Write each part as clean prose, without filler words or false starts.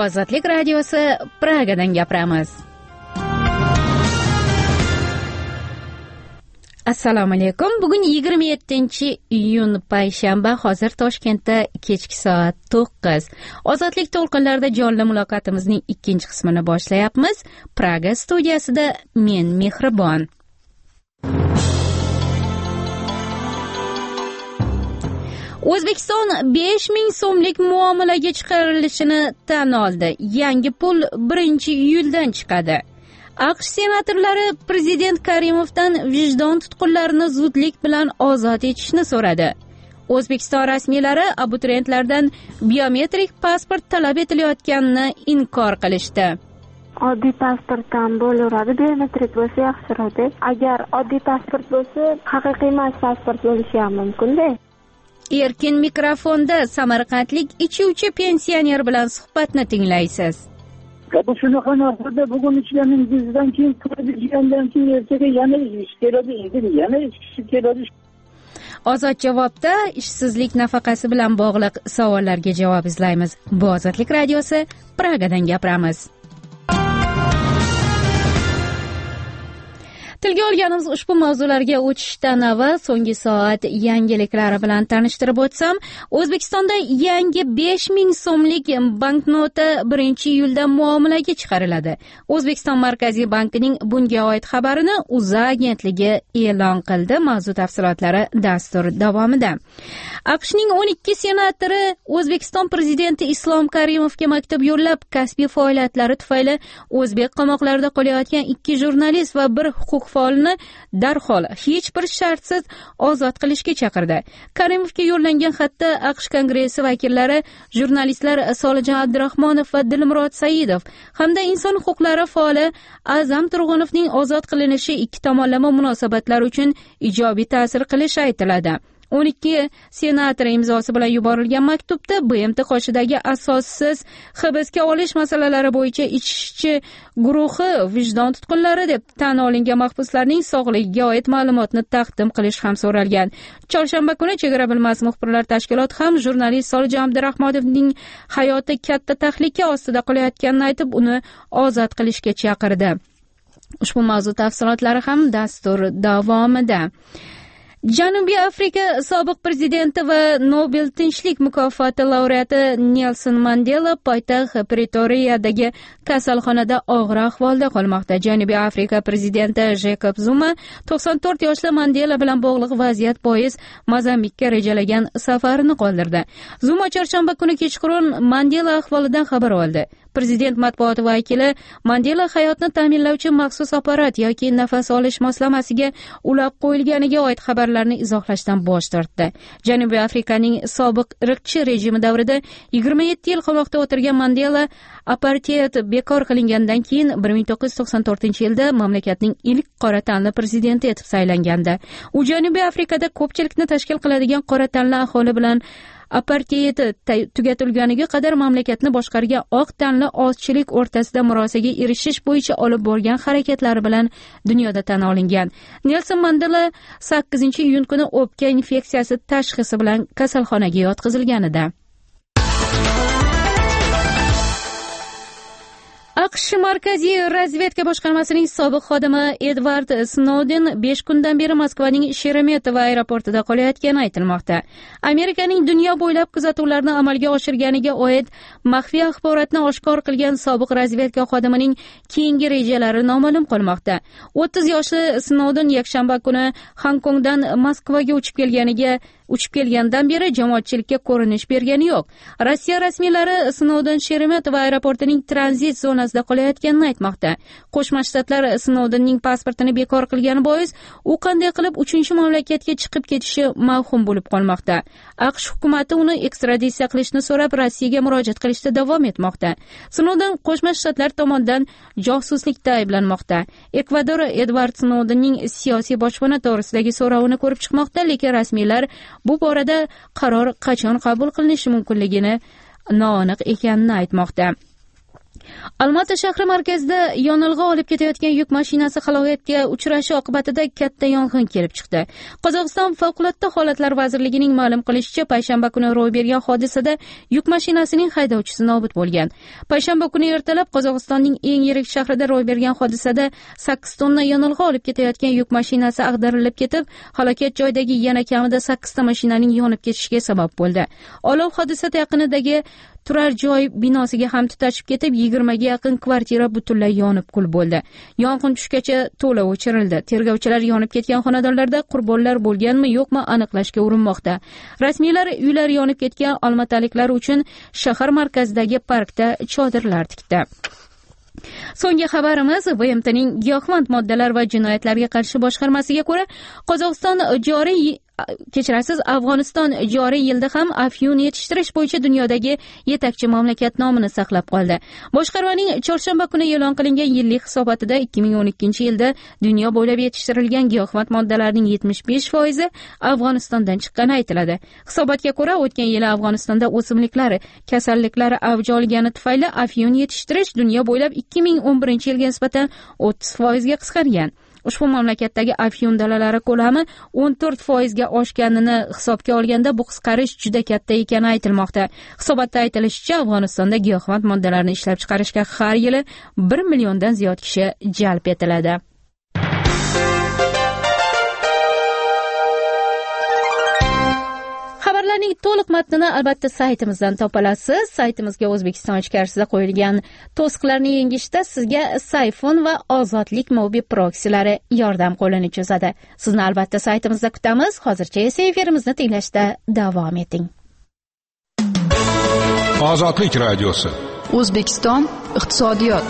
Ozodlik radiosi Pragadan gapiramiz. Assalomu alaykum. Bugun 27-iyun payshanba. Hozir Toshkentda kechki soat 9. Ozodlik to'lqinlarida jonli muloqotimizning ikkinchi qismini boshlayapmiz. Praga studiyasida men Mehribon. O'zbekiston 5000 so'mlik muomalaga chiqarilishini tan oldi. Yangi pul 1-iyuldan chiqadi. AQSh senatorlari prezident Karimovdan vijdon tutqunlarini zudlik bilan ozod etishni so'radi. O'zbekiston rasmiylari abituriyentlardan biometrik pasport talab etilayotganini inkor qilishdi. Oddiy pasportdan bo'laveradi, biometrik bo'lsa yaxshiroq. Agar oddiy pasport bo'lsa, haqiqiy emas pasport bo'lishi ham mumkin-da. Erkin mikrofonda samarqandlik ichuvchi pensioner bilan suhbatni tinglaysiz. Bu shunaqa narsada bugun ichganingizdan keyin turib ichgandan keyin ertaga yana ichish keladi, yana ichish keladi. Ozod javobda ishsizlik nafaqasi bilan bog'liq savollarga javob izlaymiz. Bu Ozodlik radiosi, Pragadan gapiramiz. Tilga olganimiz ushbu mavzularga o'tishdan avval so'nggi soat yangiliklari bilan tanishtirib o'tsam, O'zbekistonda yangi 5000 so'mlik banknota 1-iyulda muomalaga chiqariladi. O'zbekiston Markaziy bankining bunga oid xabarini O'zA agentligi e'lon qildi. Mavzu tafsilotlari dastur davomida. AQShning 12 senatori O'zbekiston prezidenti Islom Karimovga maktub yo'llab, kasbiy faoliyatlari tufayli o'zbek qamoqlarida qolayotgan 2 jurnalist va 1 huquq faolni darhol hech bir shartsiz ozod qilishga chaqirdi. Karimovga yo'llangan xatda AQSh Kongressi vakillari, jurnalistlar Solijon Abdurahmonov va Dilmurod Saidov hamda inson huquqlari faoli A'zam Turg'unovning ozod qilinishi ikki tomonlama munosabatlar uchun ijobiy ta'sir qilishi aytiladi. 12 senator imzosi bilan yuborilgan maktubda BMT qoshidagi asossiz hibsga olish masalalari bo'yicha ishchi guruhi vijdon tutqunlari deb tan olingan mahbuslarning sog'ligiga oid ma'lumotni taqdim qilish ham so'ralgan. Chorshanba kuni Chegara bilmas muxbirlar tashkiloti ham jurnalist Solijon Abdurahmonovning hayoti katta tahlika ostida qolayotganini aytib, uni ozod qilishga chaqirdi. Ushbu mavzu tafsilotlari ham dastur davomida. Janubiy Afrika sobiq prezidenti va Nobel tinchlik mukofoti laureati Nelson Mandela poytaxt Pretoriyadagi kasalxonada og'ir ahvolda qolmoqda. Janubiy Afrika prezidenti Jacob Zuma 94 yoshli Mandela bilan bog'liq vaziyat bois Mozambikka rejalagan safarini qoldirdi. Zuma chorshanba kuni kechqurun Mandela ahvolidan xabar oldi. Prezident matbuot vakili Mandela hayotni ta'minlovchi maxsus apparat yoki nafas olish moslamasiga ulab qo'yilganiga oid xabarlarni izohlashdan bosh tortdi. Janubiy Afrikaning sobiq irqchi rejimi davrida 27 yil qamoqda o'tirgan Mandela apartheid bekor qilingandan keyin 1994-yilda mamlakatning ilk qora tanli prezidenti etib saylangandi. U Janubiy Afrikada ko'pchilikni tashkil qiladigan qora tanli aholi bilan apartheid tugatilganiga qadar mamlakatni boshqargan oq tanli ozchilik o'rtasida murosaga erishish bo'yicha olib borgan harakatlari bilan dunyoda tan olingan. Nelson Mandela 8-iyun kuni o'pka infeksiyasi tashxisi bilan kasalxonaga yotqizilganida. AQSh Markaziy razvedka boshqarmasining sobiq xodimi Edward Snouden 5 kundan beri Moskvaning Sheremetyevo aeroportida qolayotgani aytilmoqda. Amerikaning dunyo bo'ylab kuzatuvlarni amalga oshirganiga oid maxfiy axborotni oshkor qilgan sobiq razvedka xodimining keyingi rejalari noma'lum qolmoqda. 30 yoshli Snouden yakshanba kuni Hongkongdan Moskvaga uchib kelgandan beri jamoatchilikka ko'rinish bergani yo'q. Rossiya rasmiylari Snouden Sheremetyevo aeroportining tranzit zonasida qolayotganini aytmoqda. Qo'shma Shtatlar Snoudenning pasportini bekor qilgani bois u qanday qilib 3-mamlakatga chiqib ketishi mavhum bo'lib qolmoqda. AQSh hukumati uni ekstraditsiya qilishni so'rab Rossiyaga murojaat qilishda davom etmoqda. Snouden Qo'shma Shtatlar tomonidan josuslikda ayblanmoqda. Ekvador Edward Snoudenning siyosiy boshpana to'g'risidagi so'rovini ko'rib chiqmoqda, lekin rasmiylar bu borada qaror qachon qabul qilinishi mumkinligini noaniq ekanini aytmoqda. Olmaota shahri markazida yonilg'i olib ketayotgan yuk mashinasi halokatga uchrashi oqibatida katta yong'in kelib chiqdi. Qozog'iston favqulodda holatlar vazirligining ma'lum qilishicha, payshanba kuni ro'y bergan hodisada yuk mashinasining haydovchisi nobud bo'lgan. Payshanba kuni ertalab Qozog'istonning eng yirik shahrida ro'y bergan hodisada 8 tonna yonilg'i olib ketayotgan yuk mashinasi ag'darilib ketib, halokat joyidagi yana kamida 8 ta mashinaning yonib ketishiga sabab bo'ldi. Olov hodisa yaqinidagi turar joy binosiga ham tutashib ketib, 20 ga yaqin kvartira butunlay yonib kul bo'ldi. Yong'in tushgacha to'la o'chirildi. Tergovchilar yonib ketgan xonadonlarda qurbonlar bo'lganmi, yo'qmi aniqlashga urinmoqda. Rasmiylar uylari yonib ketgan olmaotaliklar uchun shahar markazidagi parkda chodirlar tikdi. So'nggi xabarimiz BMTning giyohvand moddalar va jinoyatlarga qarshi boshqarmasiga ko'ra, Afg'oniston joriy yilda ham afyun yetishtirish bo'yicha dunyodagi yetakchi mamlakat nomini saqlab qoldi. Boshqarmaning chorshanba kuni e'lon qilingan yillik hisobotida 2012-yilda dunyo bo'ylab yetishtirilgan giyohvand moddalarning 75% Afg'onistondan chiqqani aytiladi. Hisobotga ko'ra, o'tgan yili Afg'onistonda o'simliklar kasalliklari avj olgani tufayli afyun yetishtirish dunyo bo'ylab 2011-yilga nisbatan 30% ga qisqargan. Ushbu mamlakatdagi afyun dalalari ko'lami 14% ga oshganini hisobga olganda bu qisqarish juda katta ekani aytilmoqda. Hisobotda aytilishicha, Afg'onistonda giyohvand moddalarni ishlab chiqarishga har yili 1 milliondan ziyod kishi jalb etiladi. Xabarlarning to'liq matnini albatta saytimizdan topolasiz. Saytimizga O'zbekiston ichkarisida qo'yilgan to'siqlarni yengishda sizga Sayfon va Ozodlik mobil proksilari yordam qo'lini cho'zadi. Sizni albatta saytimizda kutamiz. Hozircha esa efirimizni tinglashda davom eting. Ozodlik radiosi. O'zbekiston iqtisodiyot.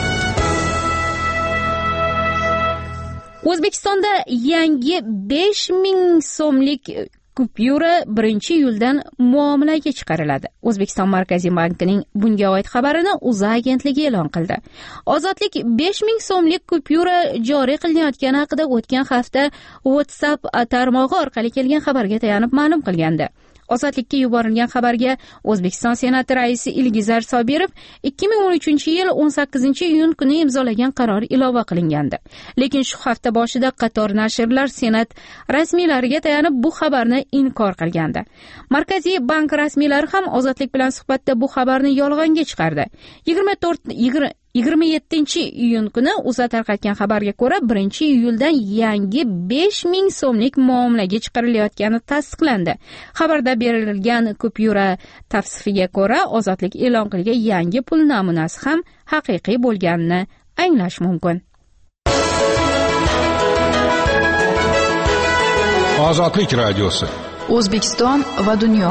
O'zbekistonda yangi 5000 so'mlik kupyura 1-iyuldan muomalaga chiqariladi. O'zbekiston Markaziy bankining bunga oid xabarini O'zA agentligi e'lon qildi. Ozodlik 5000 so'mlik kupyura joriy qilinayotgani haqida o'tgan hafta WhatsApp tarmog'i orqali kelgan xabarga tayanib ma'lum qilgandi. Ozodlikka yuborilgan xabarga O'zbekiston Senati raisi Ilgizar Sobirov 2013-yil 18-iyun kuni imzolagan qaror ilova qilingandi. Lekin shu hafta boshida qator nashrlar Senat rasmiylariga tayanib bu xabarni inkor qilgandi. Markaziy bank rasmiylari ham Ozodlik bilan suhbatda bu xabarni yolg'onga chiqardi. 27-iyun kuni O'zA tarqatgan xabarga ko'ra 1-iyuldan yangi 5000 so'mlik muomalaga chiqarilayotgani tasdiqlandi. Xabarda berilgan kupyura tavsifiga ko'ra Ozodlik e'lon qilgan yangi pul namunasi ham haqiqiy bo'lganini anglash mumkin. Ozodlik radiosi. O'zbekiston va dunyo.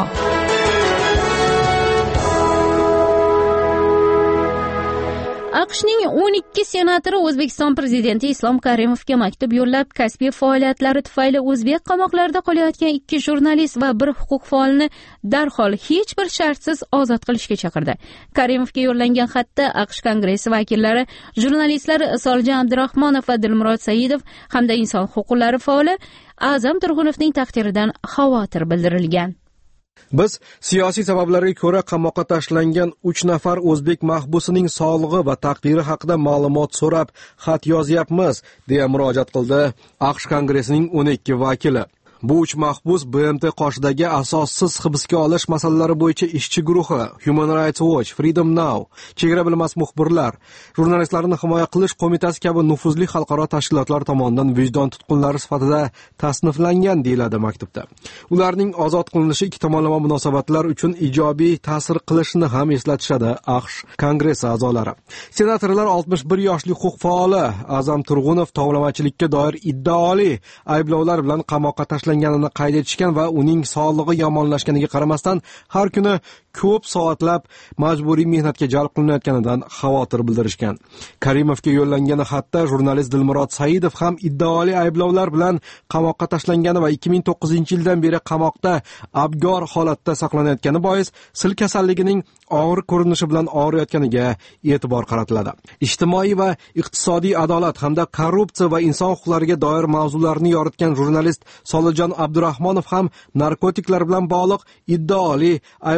AQShning 12 senatori O'zbekiston prezidenti Islom Karimovga maktub yo'llab, kasbiy faoliyatlari tufayli o'zbek qamoqlarida qolayotgan 2 jurnalist va 1 huquq faolini darhol hech bir shartsiz ozod qilishga chaqirdi. Karimovga yo'llangan xatda AQSh Kongressi vakillari, jurnalistlar Soljon Abdurahmonov va Dilmurod Saidov hamda inson huquqlari faoli A'zam Turg'unovning taqdiridan xavotir bildirilgan. Biz siyosiy sabablarga ko'ra qamoqqa tashlangan 3 nafar o'zbek mahbusining sog'lig'i va taqdiri haqida ma'lumot so'rab xat yozyapmiz, deya murojaat qildi AQSh Kongressining 12 vakili. Bu 3 mahbus BMT qoshidagi asossiz hibsga olish masalalari bo'yicha ishchi guruhi, Human Rights Watch, Freedom Now, chegara bilmas muxbirlar, jurnalistlarni himoya qilish qo'mitasi kabi nufuzli xalqaro tashkilotlar tomonidan vijdon tutqunlari sifatida tasniflangan, deyiladi maktubda. Ularning ozod qilinishi ikki tomonlama munosabatlar uchun ijobiy ta'sir qilishini ham eslatishadi AQSh Kongressi a'zolari. Senatorlar 61 yoshli huquq faoli A'zam Turg'unov tovlamachilikka doir iddaoli ayblovlar bilan qamoqqa tashlanganini qayd etishgan va uning sog'lig'i yomonlashganiga qaramasdan har kuni ko'p soatlab majburiy mehnatga jalb qilinayotganidan xavotir bildirishgan. Karimovga yo'llangan xatda jurnalist Dilmurod Saidov ham iddaoli ayblovlar bilan qamoqqa tashlangani va 2009-yildan beri qamoqda abgor holatda saqlanayotgani bois sil kasalligining og'ir ko'rinishi bilan og'riyotganiga e'tibor qaratiladi. Ijtimoiy va iqtisodiy adolat hamda korrupsiya va inson huquqlariga doir mavzularni yoritgan jurnalist Soljon Abdurahmonov ham narkotiklar bilan bog'liq iddaoli ayblovlar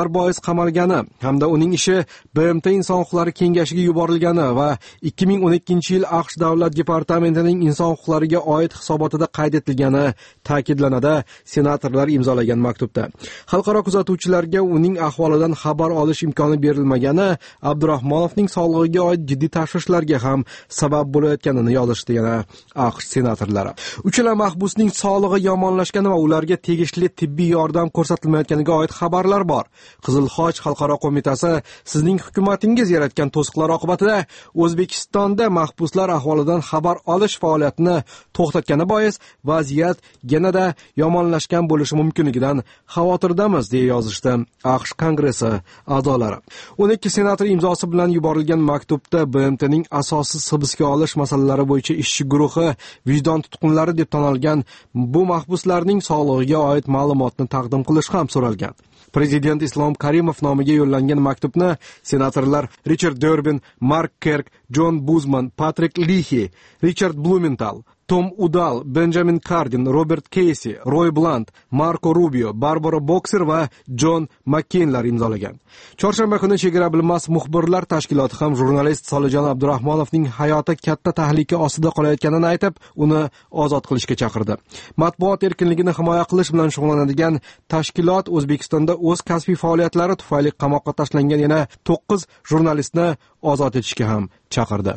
bois qamalgani hamda uning ishi BMT Inson huquqlari kengashiga yuborilgani va 2012-yil AQSh Davlat departamentining inson huquqlariga oid hisobotida qayd etilgani ta'kidlanadi senatorlar imzolagan maktubda. Xalqaro kuzatuvchilarga uning ahvolidan xabar olish imkoni berilmagani Abdurahmonovning sog'lig'iga oid jiddiy tashvishlarga ham sabab bo'layotganini yozishdi yana AQSh senatorlari. Uchala mahbusning sog'lig'i yomonlashgani va ularga tegishli tibbiy yordam ko'rsatilmayotganiga oid xabarlar bor. Qizil Xoch xalqaro qo'mitasi sizning hukumatingiz yaratgan to'siqlar oqibatida O'zbekistonda mahbuslar ahvolidan xabar olish faoliyatini to'xtatgani bois vaziyat yanada yomonlashgan bo'lishi mumkinligidan xavotirdamiz deya yozishdi AQSh Kongressi a'zolari. 12 senator imzosi bilan yuborilgan maktubda BMTning asossiz hibsga olish masalalari bo'yicha ishchi guruhi vijdon tutqunlari deb tanilgan bu mahbuslarning sog'lig'iga oid ma'lumotni taqdim qilish ham so'ralgan. Prezident Islom Karimov nomiga yo'llangan maktubni senatorlar Richard Durbin, Mark Kirk, John Buzman, Patrick Leahy, Richard Blumenthal, Tom Udall, Benjamin Cardin, Robert Casey, Roy Blunt, Marco Rubio, Barbara Boxer va John McCainlar imzolagan. Chorshanba kuni Chegara bilmas muxbirlar tashkiloti ham jurnalist Solijon Abdurahmonovning hayoti katta tahlika ostida qolayotganini aytib, uni ozod qilishga chaqirdi. Matbuot erkinligini himoya qilish bilan shug'ullanadigan tashkilot O'zbekistonda o'z kasbiy faoliyatlari tufayli qamoqqa tashlangan yana 9 jurnalistni ozod etishga ham chaqirdi.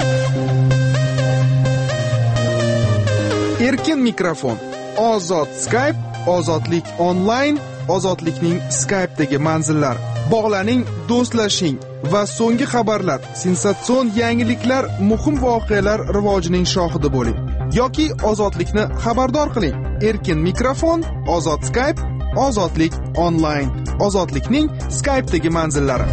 Erkin mikrofon, ozod Skype, ozodlik onlayn, ozodlikning Skype'dagi manzillari. Bog'laning, do'stlashing va so'nggi xabarlar, sensatsion yangiliklar, muhim voqealar rivojining shohidi bo'ling. Yoki ozodlikni xabardor qiling. Erkin mikrofon, ozod Skype, ozodlik onlayn, ozodlikning Skype'dagi manzillari.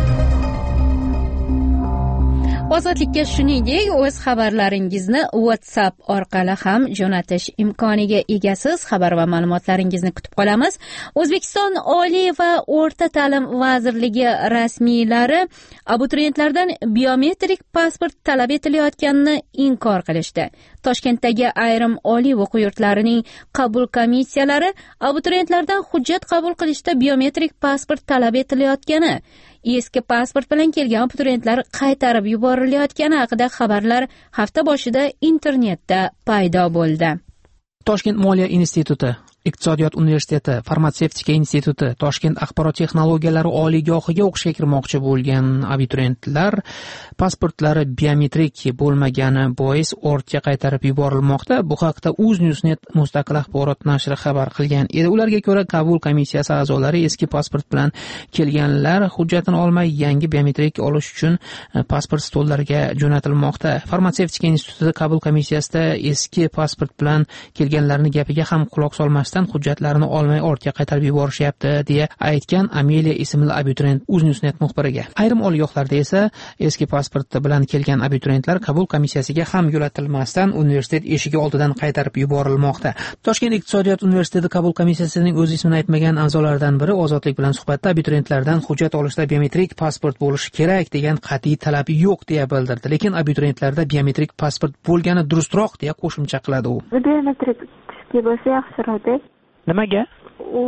Ozodlikka shuningdek o'z xabarlaringizni WhatsApp orqali ham jo'natish imkoniga egasiz. Xabar va ma'lumotlaringizni kutib qolamiz. O'zbekiston Oliy va o'rta ta'lim vazirligi rasmiylari abituriyentlardan biometrik pasport talab etilayotganini inkor qilishdi. Toshkentdagi ayrim oliy o'quv yurtlarining qabul komissiyalari abituriyentlardan hujjat qabul qilishda biometrik pasport talab etilayotgani, eski pasport bilan kelgan abituriyentlar qaytarib yuborilayotgani haqida xabarlar hafta boshida internetda paydo bo'ldi. Toshkent Moliya instituti, Iqtisodiyot universiteti, Farmatsevtika instituti, Toshkent axborot texnologiyalari oliygohiga o'qishga kirmoqchi bo'lgan abituriyentlar pasportlari biometrik bo'lmagani bois ortga qaytarib yuborilmoqda. Bu haqda UzNewsNet mustaqil axborot nashri xabar qilgan edi. Ularga ko'ra, qabul komissiyasi a'zolari eski pasport bilan kelganlar hujjatini olmay yangi biometrik olish uchun pasport stollariga jo'natilmoqda. Farmatsevtika instituti qabul komissiyasida eski pasport bilan kelganlarning gapiga ham quloq solmasdan hujjatlarini olmay ortga qaytarib yuborishyapti deya aytgan Amelia ismli abituriyent UzNewsNet muxbiriga. Ayrim oliygohlarda esa eski pasporti bilan kelgan abituriyentlar qabul komissiyasiga ham yo'latilmasdan universitet eshigi oldidan qaytarib yuborilmoqda. Toshkent iqtisodiyot universiteti qabul komissiyasining o'z ismini aytmagan a'zolaridan biri Ozodlik bilan suhbatda abituriyentlardan hujjat olishda biometrik pasport bo'lishi kerak degan qat'iy talab yo'q deya bildirdi. Lekin abituriyentlarda biometrik pasport bo'lgani durustroq deya qo'shimcha qiladi u. Biometrik bo'lsa yaxshiroqda. Nimaga? U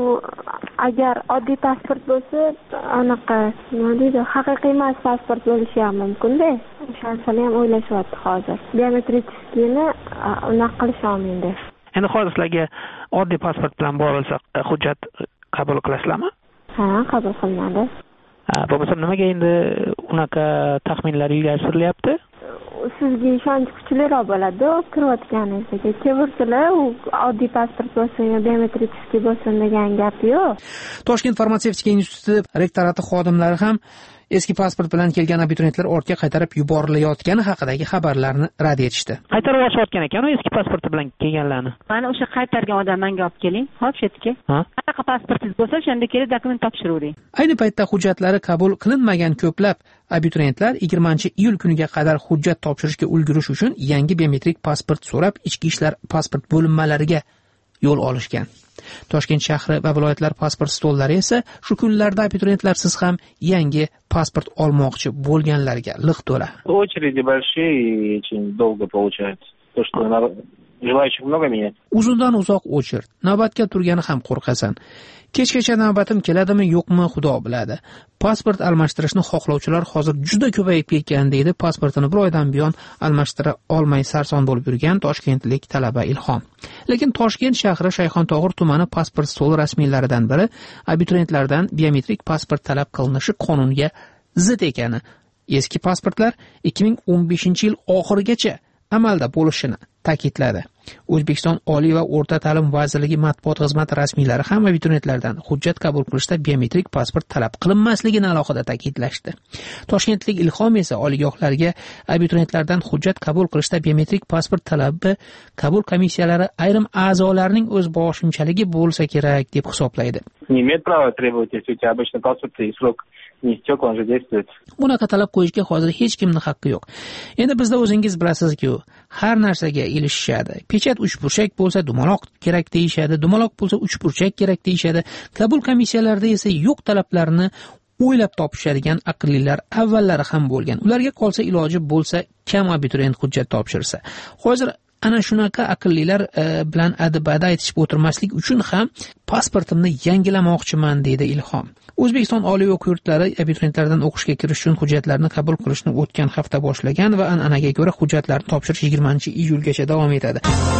agar oddiy pasport bo'lsa, anaqa, nima deydi, haqiqiy emas pasport bo'lishi ham mumkin-da. O'shansini ham o'ylashyapti hozir. Biometrikni unaqa qilish olmaydi. Endi hozir sizlarga oddiy pasport bilan borilsa, hujjat qabul qilasizlarmi? Ha, qabul qilinadi. Bo'lmasa nimaga endi unaqa taxminlar ilgari surilyapti? Sizga ishonch kuchliroq bo'ladi, kirayotganingizga. Kevirsalar, u oddiy pasport bo'lsin yo biometrik bo'lsin degan gap yo'q. Toshkent farmatsevtika instituti rektorati xodimlari ham eski pasport bilan kelgan abituriyentlar ortga qaytarib yuborilayotgani haqidagi xabarlarni rad etishdi. Qaytarib yuborishayotgan ekan eski pasporti bilan kelganlarni. Mana o'sha qaytargan odamni menga olib keling. Hop, shu yerga. Qanaqa pasportingiz bo'lsa, o'shanda kelib dokument topshiravering. Ayni paytda hujjatlari qabul qilinmagan ko'plab abituriyentlar 20-iyul kuniga qadar hujjat topshirishga ulgurish uchun yangi biometrik pasport so'rab ichki ishlar pasport bo'linmalariga yo'l olishgan. Toshkent shahri va viloyatlar pasport stollari esa shu kunlarda abituriyentlarsiz ham yangi pasport olmoqchi bo'lganlarga liq to'la. Очереди большие и очень долго получается. То, что Желающих много менять? Uzundan uzoq o'chir. Navbatga turgani ham qo'rqasan. Kechgacha navbatim keladimi, yo'qmi, Xudo biladi. Pasport almashtirishni xohlovchilar hozir juda ko'payib ketgan deydi pasportini bir oydan buyon almashtira olmay sarson bo'lib yurgan toshkentlik talaba Ilhom. Lekin Toshkent shahri Shayxontohur tumani pasport stoli rasmiylaridan biri abituriyentlardan biometrik pasport talab qilinishi qonunga zid ekani, eski pasportlar 2015-yil oxirigacha amalda bo'lishini ta'kidladi. O'zbekiston Oliy va o'rta ta'lim vazirligi matbuot xizmati rasmiylari ham abituriyentlardan hujjat qabul qilishda biometrik pasport talab qilinmasligini alohida ta'kidlashdi. Toshkentlik Ilhom esa oliygohlarga abituriyentlardan hujjat qabul qilishda biometrik pasport talabi qabul komissiyalari ayrim a'zolarning o'z boshimchaligi bo'lsa kerak deb hisoblaydi. Не имеет права требовать, если у тебя обычный паспорт и срок не истек, он же действует. Bunaqa talab qo'yishga hozir hech kimning haqqi yo'q. Endi bizda o'zingiz bilasizki, har narsaga ilishishadi. Pechat uchburchak bo'lsa dumaloq kerak deyishadi, dumaloq bo'lsa uchburchak kerak deyishadi. Qabul komissiyalarida esa yo'q talablarni o'ylab topishadigan aqllilar avvallari ham bo'lgan. Ularga qolsa iloji bo'lsa kam abituriyent hujjat topshirsa. Hozir ana shunaqa aqllilar bilan adibada aytishib o'tirmaslik uchun ham pasportimni yangilamoqchiman deydi Ilhom. O'zbekiston oliy o'quv yurtlari abituriyentlardan o'qishga kirish uchun hujjatlarni qabul qilishni o'tgan hafta boshlagan va an'anaga ko'ra hujjatlarni topshirish 20-iyulgacha davom etadi.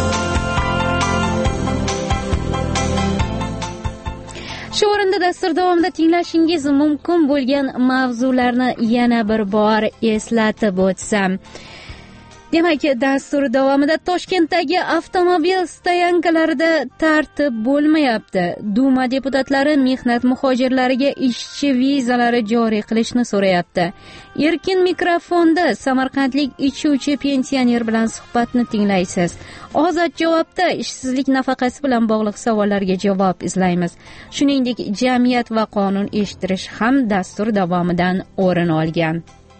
Shu o'rinda dastur davomida tinglashingiz mumkin bo'lgan mavzularni yana bir bor eslatib o'tsam. Demak, dastur davomida Toshkentdagi avtomobil stoyankalarida tartib bo'lmayapti. Duma deputatlari mehnat muhojirlariga ishchi vizalari joriy qilishni so'rayapti. Erkin mikrofonda samarqandlik ichuvchi pensioner bilan suhbatni tinglaysiz. Ozod javobda ishsizlik nafaqasi bilan bog'liq savollarga javob izlaymiz. Shuningdek, jamiyat va qonun eshittirish ham dastur davomidan o'rin olgan.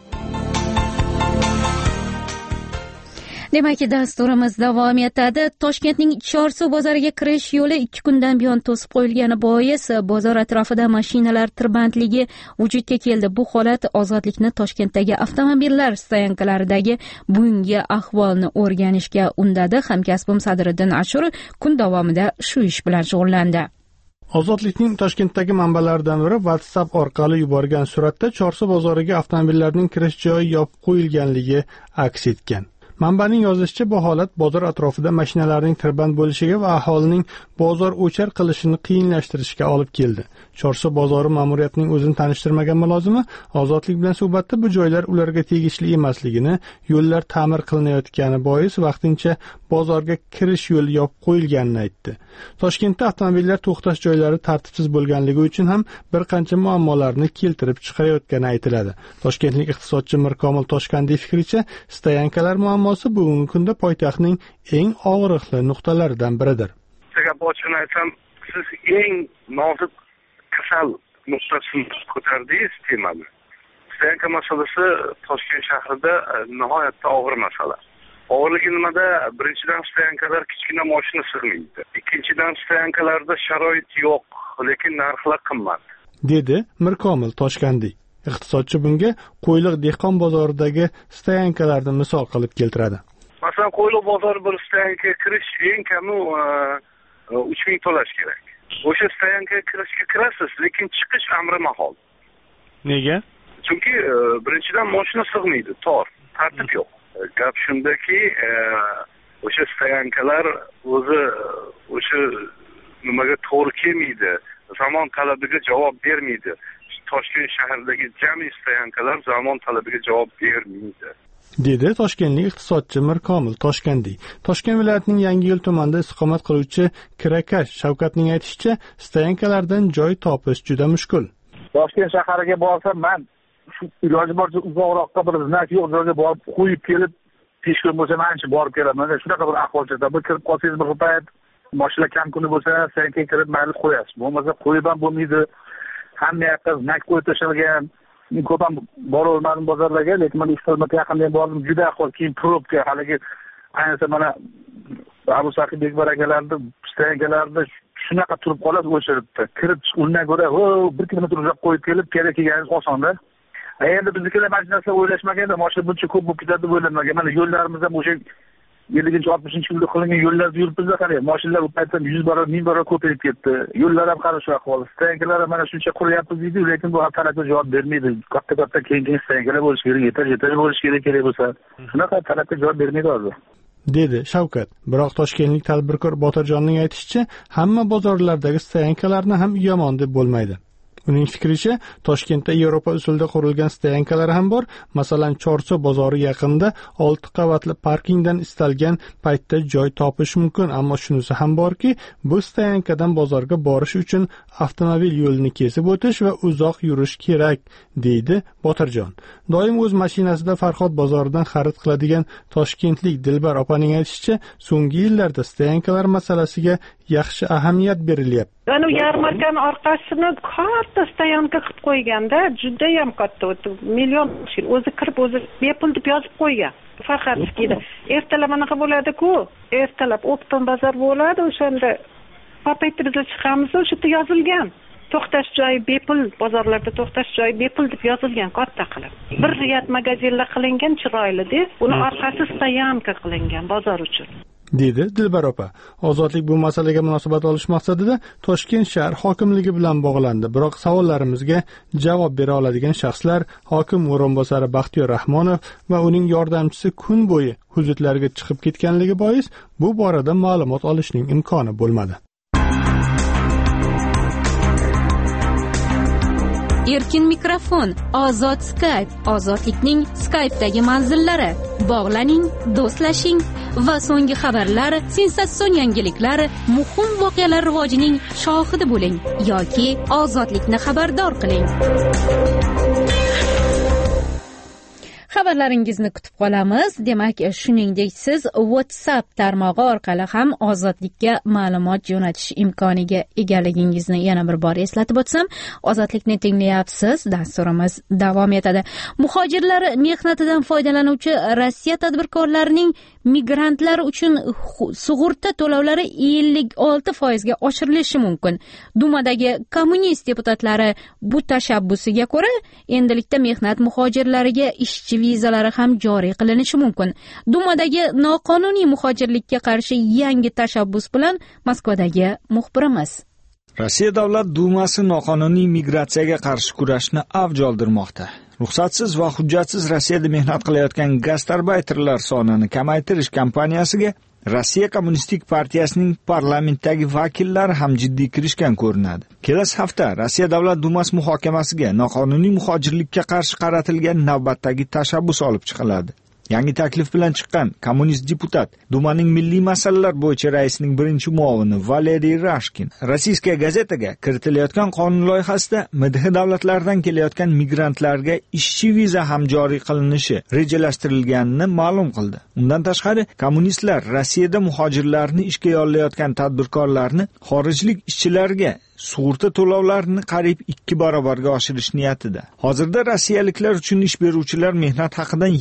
Demak, dasturimiz davom etadi. Toshkentning Chorsu bozoriga kirish yo'li 2 kundan buyon to'sib qo'yilgani bois bozor atrofida mashinalar tirbandligi vujudga keldi. Bu holat ozodlikni Toshkentdagi avtomobillar stoyankalaridagi bugungi ahvolni o'rganishga undadi. Hamkasbim Sadriddin Ashur kun davomida shu ish bilan shug'ullandi. Ozodlikning Toshkentdagi manbalaridan biri WhatsApp orqali yuborgan suratda Chorsu bozoriga avtomobillarning kirish joyi yopib qo'yilganligi aks etgan. Manbaning yozishicha, bu holat bozor atrofida mashinalarning tirband bo'lishiga va aholining bozor o'char qilishini qiyinlashtirishga olib keldi. Chorsu bozori ma'muriyatining o'zini tanishtirmagan mulozimi Ozodlik bilan suhbatda bu joylar ularga tegishli emasligini, yo'llar ta'mir qilinayotgani bois vaqtincha bozorga kirish yo'li yopib qo'yilganini aytdi. Toshkentda avtomobillar to'xtash joylari tartibsiz bo'lganligi uchun ham bir qancha muammolarni keltirib chiqarayotgani aytiladi. Toshkentlik iqtisodchi Mirkomil Toshkandiy fikricha, stoyankalar muammosi bugungi kunda poytaxtning eng og'riqli nuqtalaridan biridir. Gap ochig'ini aytsam, siz eng nozik kasal nuqtasini ko'tardingiz temani. Stoyanka masalasi Toshkent shahrida nihoyatda og'ir masala. Og'irligi nimada? Birinchidan, stoyankalar kichkina mashina sig'maydi. Ikkinchidan, stoyankalarda sharoit yo'q, lekin narxlar qimmat, dedi Mirkomil Toshkandiy. Iqtisodchi bunga Qo'yliq dehqon bozoridagi stoyankalarni misol qilib keltiradi. Masalan, Qo'yliq bozori bir stoyankaga kirish eng kami 3000 to'lash kerak. O'sha stoyankaga kirishga kirasiz, lekin chiqish amri mahol. Nega? Chunki birinchidan mashina sig'maydi, tor, tartib yo'q. Gap shundaki, o'sha stoyankalar o'zi o'sha nimaga to'g'ri kelmaydi, zamon talabiga javob bermaydi. Toshkent shahridagi jami stoyankalar zamon talabiga javob bermaydi, dedi Toshkentlik iqtisodchi Mirkomil Toshkandiy. Toshkent viloyatining Yangiyo'l tumanida istiqomat qiluvchi Kirakash Shavkatning aytishicha, stoyankalardan joy topish juda mushkul. Toshkent shahariga borsam, men shu iloji boricha uzoqroqqa bir znak yo'q joyga borib qo'yib kelib, peshqadam bo'lsa ancha borib kelaman. Shunaqa bir ahvol chiqdi. Bir kirib qolsangiz bir payt mashina kam kuni bo'lsa, stoyankaga kirib mayli qo'yasiz. Bo'lmasa qo'yib ham bo'lmaydi. Hamma yoqqa znak qo'yib tashalgan. Men ko'p ham borolmadim bozorlarga, lekin men 3 kilometr yaqinda bordim. Juda ahvol keyin probka haligi ayniqsa mana Abu Saqi Bekbar akalarning stoyankalarida shunaqa turib qoladi o'chiribdi. Kirib undan ko'ra 1 kilometr uzoq qo'yib kelib, kerak kelganingiz osonda. Endi biznikilar mashinasida o'ylashmaganda, mashina buncha ko'p bo'lib ketadi deb o'ylamagan. Mana yo'llarimiz ham o'sha 50-60 yilda qilingan yo'llarda yuribmizda qarang, mashinalar u paytda 100 barobar, 1000 barobar ko'payib ketdi. Yo'llar ham qarab shu ahvol. Stankalar ham mana shuncha quryapmiz deydi, lekin bu talabga javob bermaydi. Katta keyin stankalar bo'lishi kerak, yetar bo'lishi kerak bo'lsa. Shunaqa talabga javob bermaydi hozir. dedi Shavkat. Biroq toshkentlik tadbirkor Botirjonning aytishicha, hamma bozorlardagi stankalarni ham yomon deb bo'lmaydi. Uning fikricha, Toshkentda Yevropa usulida qurilgan stankalar ham bor. Masalan, Chorsu bozori yaqinida 6 qavatli parkingdan istalgan paytda joy topish mumkin, ammo shunisi ham borki, bu stankadan bozorga borish uchun avtomobil yo'lini kesib o'tish va uzoq yurish kerak, deydi Botirjon. Doim o'z mashinasida Farhod bozoridan xarid qiladigan toshkentlik Dilbar opaning aytishicha, so'nggi yillarda stankalar masalasiga yaxshi ahamiyat berilyapti. Ana yarmarkani orqasini katta stoyanka qilib qo'yganda, juda ham katta, million kishi o'zi kirib o'zi bepul deb yozib qo'ygan. Farhadskida. Ertalab anaqa bo'ladi-ku, ertalab Opton bozor bo'ladi, o'shanda papaytrizda chiqamiz, o'sha yozilgan. To'xtash joyi bepul, bozorlarda to'xtash joyi bepul deb yozilgan katta qilib. Bir riyat magazinlar qilingan chiroyli-da, uni orqasi stoyanka qilingan bozor uchun. dedi Dilbar opa. Ozodlik bu masalaga munosabat olish maqsadida Toshkent shahar hokimligi bilan bog'landi. Biroq savollarimizga javob bera oladigan shaxslar hokim o'rinbosari Baxtiyor Rahmonov va uning yordamchisi kun bo'yi hududlarga chiqib ketganligi bois bu borada ma'lumot olishning imkoni bo'lmadi. Erkin mikrofon, ozod Skype, ozodlikning Skype'dagi manzillari. Bog'laning, do'stlashing va so'nggi xabarlar, sensatsion yangiliklar, muhim voqealar rivojining shohidi bo'ling yoki ozodlikni xabardor qiling. Xabarlaringizni kutib qolamiz. Demak, shuningdek siz WhatsApp tarmog'i orqali ham ozodlikka ma'lumot jo'natish imkoniga egaligingizni yana bir bor eslatib o'tsam, ozodlikni tinglayapsiz. Dasturimiz davom etadi. Muhojirlar mehnatidan foydalanuvchi Rossiya tadbirkorlarining migrantlar uchun sug'urta to'lovlari 56% ga oshirilishi mumkin. Dumadagi kommunist deputatlari bu tashabbusiga ko'ra, endilikda mehnat muhojirlariga ishchi vizalari ham joriy qilinishi mumkin. Dumadagi noqonuniy muhojirlikka qarshi yangi tashabbus bilan Moskvadagi muxbirimiz. Rossiya Davlat Dumasi noqonuniy migratsiyaga qarshi kurashni avj oldirmoqda. Ruxsatsiz va hujjatsiz Rossiyada mehnat qilayotgan gastarbayterlar sonini kamaytirish kampaniyasiga Rossiya Kommunistik partiyasining parlamentdagi vakillari ham jiddiy kirishgan ko'rinadi. Kelasi hafta Rossiya Davlat Dumasi muhokamasiga noqonuniy muhojirlikka qarshi qaratilgan navbatdagi tashabbus olib chiqiladi. Yangi taklif bilan chiqqan kommunist deputat Dumaning milliy masalalar bo'yicha raisining birinchi muavini Valeriy Rashkin Rossiya gazetaga kiritilayotgan qonun loyihasida MDH davlatlaridan kelayotgan migrantlarga ishchi viza ham joriy qilinishi rejalashtirilganini ma'lum qildi. Undan tashqari, kommunistlar Rossiyada muhojirlarni ishga yollayotgan tadbirkorlarni xorijlik ishchilarga sug'urta to'lovlarini qariyb 2 barobarga oshirish niyatida. Hozirda rossiyaliklar uchun ish beruvchilar mehnat haqidan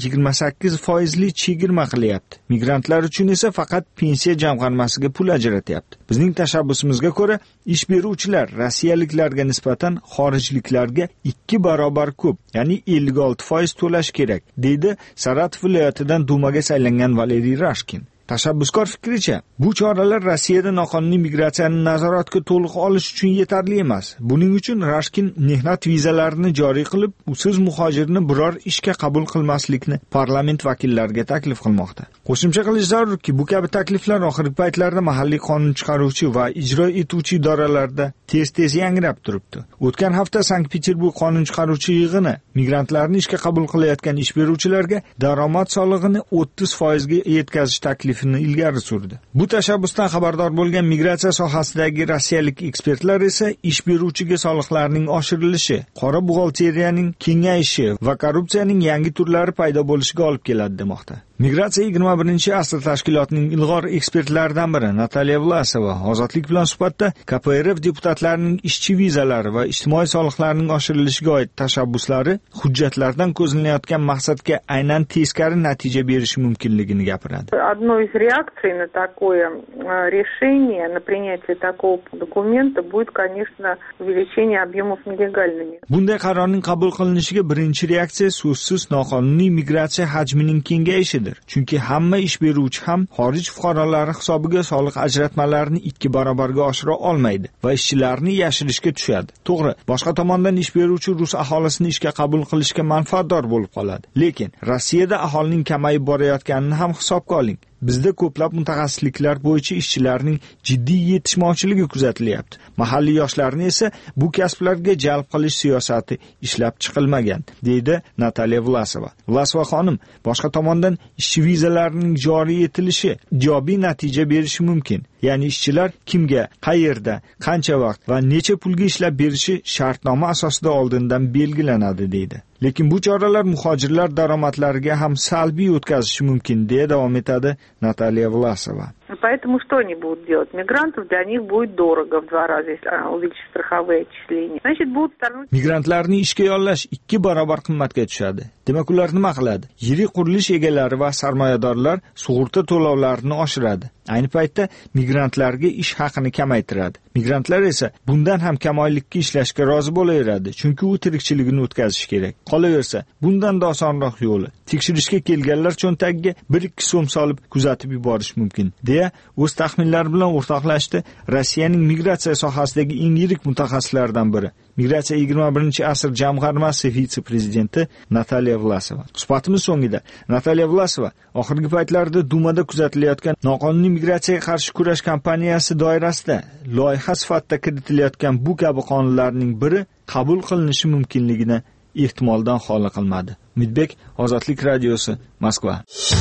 28% chegirma qilyapti. Migrantlar uchun esa faqat pensiya jamg'armasiga pul ajratyapti. Bizning tashabbusimizga ko'ra, ish beruvchilar rossiyaliklarga nisbatan xorijliklarga 2 barobar ko'p, ya'ni 56% to'lash kerak, deydi Saratov viloyatidan Dumaga saylangan Valeriy Rashkin. Tashabbuskor fikricha, bu choralar Rossiyada noqonuniy migratsiyani nazoratga to'liq olish uchun yetarli emas. Buning uchun Rashkin mehnat vizalarini joriy qilib, usiz muhojirni biror ishga qabul qilmaslikni parlament vakillariga taklif qilmoqda. Qo'shimcha qilish zarurki, bu kabi takliflar oxirgi paytlarda mahalliy qonun chiqaruvchi va ijro etuvchi idoralarda tez-tez yangrab turibdi. O'tgan hafta Sankt-Peterburg qonun chiqaruvchi yig'ini migrantlarni ishga qabul qilayotgan ish beruvchilarga daromad solig'ini 30% ga yetkazish taklifini ilgari surdi. Bu tashabbusdan xabardor bo'lgan migratsiya sohasidagi rossiyalik ekspertlar esa ish beruvchiga soliqlarning oshirilishi, qora buxgalteriyaning kengayishi va korrupsiyaning yangi turlari paydo bo'lishiga olib keladi demoqda. Migratsiya 21-asr tashkilotining ilg'or ekspertlaridan biri Nataliya Vlasova ozodlik bilan suhbatda KPRF deputatlarining ishchi vizalari va ijtimoiy soliqlarning oshirilishiga oid tashabbuslari hujjatlardan ko'zlanayotgan maqsadga aynan teskari natija berishi mumkinligini gapiradi. Одной из реакций на такое решение, на принятие такого документа будет, конечно, увеличение объемов нелегальными. Bunday qarorning qabul qilinishiga birinchi reaksiya so'zsiz noqonuniy migratsiya hajmining kengayishidir. kerakdir. Chunki hamma ish beruvchi ham xorij fuqarolari hisobiga soliq ajratmalarini 2 barobarga oshira olmaydi va ishchilarni yashirishga tushadi. To'g'ri, boshqa tomondan ish beruvchi rus aholisini ishga qabul qilishga manfaatdor bo'lib qoladi. Lekin Rossiyada aholining kamayib borayotganini ham hisobga oling. Bizda ko'plab mutaxassisliklar bo'yicha ishchilarning jiddiy yetishmovchiligi kuzatilyapti. Mahalliy yoshlarni esa bu kasblarga jalb qilish siyosati ishlab chiqilmagan, deydi Nataliya Vlasova. Vlasova xonim, boshqa tomondan ishchi vizalarining joriy etilishi ijobiy natija berishi mumkin. Ya'ni ishchilar kimga, qayerda, qancha vaqt va necha pulga ishlab berishi shartnoma asosida oldindan belgilanadi, deydi. Lekin bu choralar muhojirlar daromadlariga ham salbiy o'tkazishi mumkin, deya davom etadi Nataliya Vlasova. Поэтому что они будут делать? Мигрантов для них будет дорого в 2 раза, если увеличить страховые отчисления. Значит, будут торнуть. Migrantlarni ishga yollash 2 barobar qimmatga tushadi. Demak, ular nima qiladi? Yirik qurilish egalari va sarmoyadorlar sug'urta to'lovlarini oshiradi. Ayni paytda migrantlarga ish haqini kamaytiradi. Migrantlar esa bundan ham kam oylikka ishlashga rozi bo'laveradi, chunki u tirikchiligini o'tkazishi kerak. Qolaversa, bundan da osonroq yo'li tekshirishga kelganlar cho'ntagiga 1-2 so'm solib kuzatib yuborish mumkin, deya o'z taxminlari bilan o'rtoqlashdi Rossiyaning migratsiya sohasidagi eng yirik mutaxassislardan biri, Migratsiya 21-asr jamg'armasi vitse-prezidenti Nataliya Vlasova. Suhbatimiz so'ngida Nataliya Vlasova oxirgi paytlarda Dumada kuzatilayotgan noqonuniy migratsiyaga qarshi kurash kampaniyasi doirasida loyiha sifatida kiritilayotgan bu kabi qonunlarning biri qabul qilinishi mumkinligini ehtimoldan xoli qilmadi. Umidbek, Ozodlik radiosi, Moskva.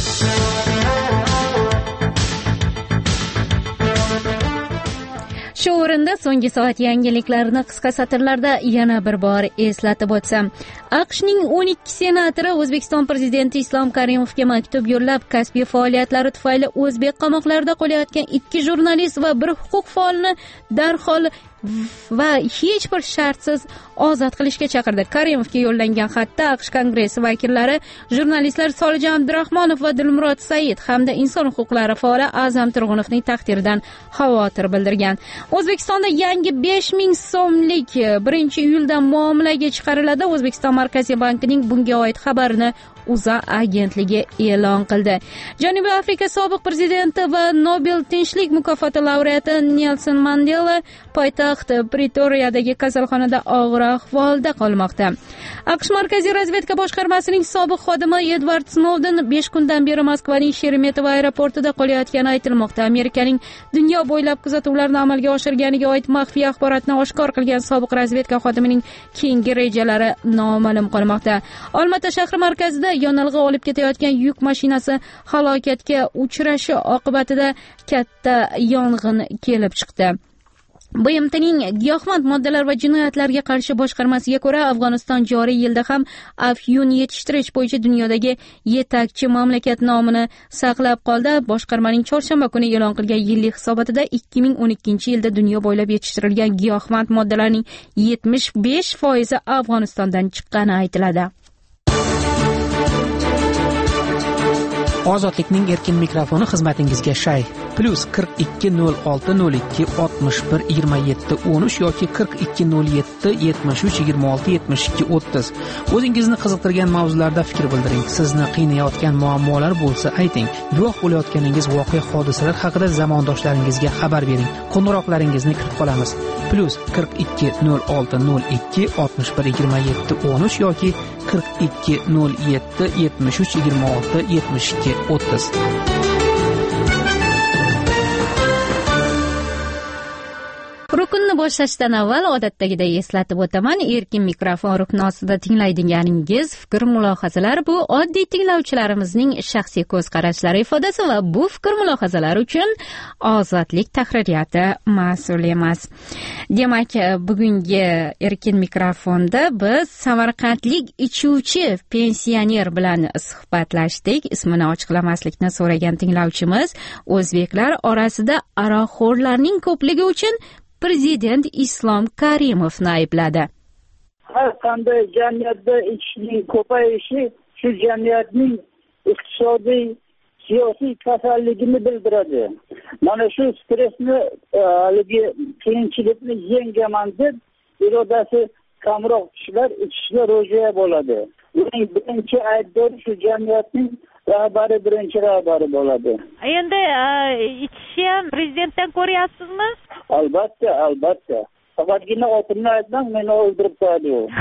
Shu o'rinda so'nggi soat yangiliklarini qisqa satrlarda yana bir bor eslatib o'tsam. AQShning 12 senatori O'zbekiston prezidenti Islom Karimovga maktub yo'llab, kasbiy faoliyatlari tufayli o'zbek qamoqlarida qolayotgan 2 jurnalist va 1 huquq faolini darhol va hech bir shartsiz ozod qilishga chaqirdi. Karimovga yo'llangan xatda AQSh Kongressi vakillari jurnalistlar Solijon Abdurahmonov va Dilmurod Said hamda inson huquqlari faoli A'zam Turg'unovning taqdiridan xavotir bildirgan. O'zbekistonda yangi 5000 so'mlik 1-iyuldan muomalaga chiqariladi. O'zbekiston Markaziy bankining bunga oid xabarini O'zA agentligi e'lon qildi. Janubiy Afrika sobiq prezidenti va Nobel tinchlik mukofoti laureati Nelson Mandela poytaxt Pretoriyadagi kasalxonada og'ir ahvolda qolmoqda. AQSh Markaziy razvedka boshqarmasining sobiq xodimi Edward Snowden 5 kundan beri Moskvaning Sheremetyevo aeroportida qolayotgani aytilmoqda. Amerikaning dunyo bo'ylab kuzatuvlarni amalga oshirganiga oid maxfiy axborotni oshkor qilgan sobiq razvedka xodimining keyingi rejalari noma'lum qolmoqda. Olmaota shahri markazida yonilg'i olib ketayotgan yuk mashinasi halokatga uchrashi oqibatida katta yong'in kelib chiqdi. BMTning giyohvand moddalar va jinoyatlarga qarshi boshqarmasiga ko'ra, Afg'oniston joriy yilda ham afyun yetishtirish bo'yicha dunyodagi yetakchi mamlakat nomini saqlab qoldi. Boshqarmaning chorshanba kuni e'lon qilgan yillik hisobotida 2012-yilda dunyo bo'ylab yetishtirilgan giyohvand moddalarning 75% Afg'onistondan chiqqani aytiladi. Ozodlikning erkin mikrofoni xizmatingizga shay. +4202612713 yoki 420773267230. O'zingizni qiziqtirgan mavzularda fikr bildiring. Sizni qiynayotgan muammolar bo'lsa ayting. Guvoh bo'layotganingiz voqea hodisalar haqida zamondoshlaringizga xabar bering. Qo'ng'iroqlaringizni kutib qolamiz. +420602612713 yoki 420773267230. Rukunni boshlashdan avval odatdagiday eslatib o'taman. Erkin mikrofon rukni ostida tinglaydiganingiz fikr mulohazalar bu oddiy tinglovchilarimizning shaxsiy ko'z qarashlari ifodasi va bu fikr mulohazalar uchun Ozodlik tahririyati mas'ul emas. Demak, bugungi erkin mikrofonda biz samarqandlik ichuvchi pensioner bilan suhbatlashdik. Ismini ochiqlamaslikni so'ragan tinglovchimiz o'zbeklar orasida aroqxo'rlarning ko'pligi uchun Prezident Islom Karimovni aybladi. Har qanday jamiyatda ichishning ko'payishi shu jamiyatning iqtisodiy, siyosiy kasalligini bildiradi. Mana shu stressni, haligi qiyinchilikni yengaman deb irodasi kamroq kishilar ichishga ro'ja bo'ladi. Uning birinchi aybdori shu jamiyatning rahbari birinchi rahbari bo'ladi. Endi ichishni ham prezidentdan ko'ryapsizmi? Albatta. Faqatgina otimni aytmang, meni o'ldirib qo'yadi u.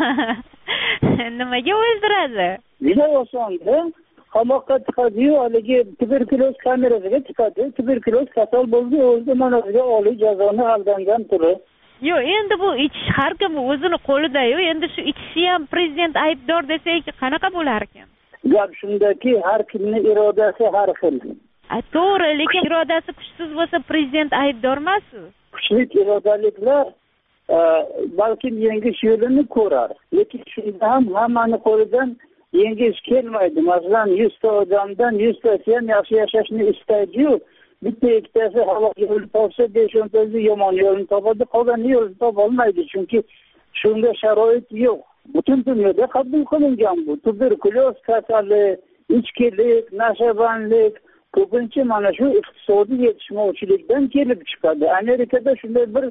Nimaga o'ldiradi? Juda oson-da. Qamoqqa tiqadi-yu, haligi tuberkuloz kamerasiga tiqadi. Tuberkuloz kasal bo'ldi, o'ldi, mana o'ziga oliy jazoni aldangan turi. Yo'q, endi bu ichish har kim o'zini qo'lida-yu, endi shu ichishni ham prezident aybdor desak, qanaqa bo'lar ekan? Gap shundaki, har kimning irodasi har xil. To'g'ri, lekin irodasi kuchsiz bo'lsa prezident aybdor emas-ku. Kuchli irodaliklar balkim yengish yo'lini ko'rar. Lekin shunda ham hammani qo'lidan yengish kelmaydi. Masalan, 100 ta odamdan 100 tasi ham yaxshi yashashni istaydi-yu, bitta ikkitasi halol yo'lni topsa, 5-10 tasi yomon yo'lni topadi, qolgani yo'lni topolmaydi, chunki shunga sharoit yo'q. Butun dunyoda qabul qilingan bu tuberkuloz kasali, ichkilik, nashavandlik ko'pincha mana shu iqtisodiy yetishmovchilikdan kelib chiqadi. Amerikada shunday bir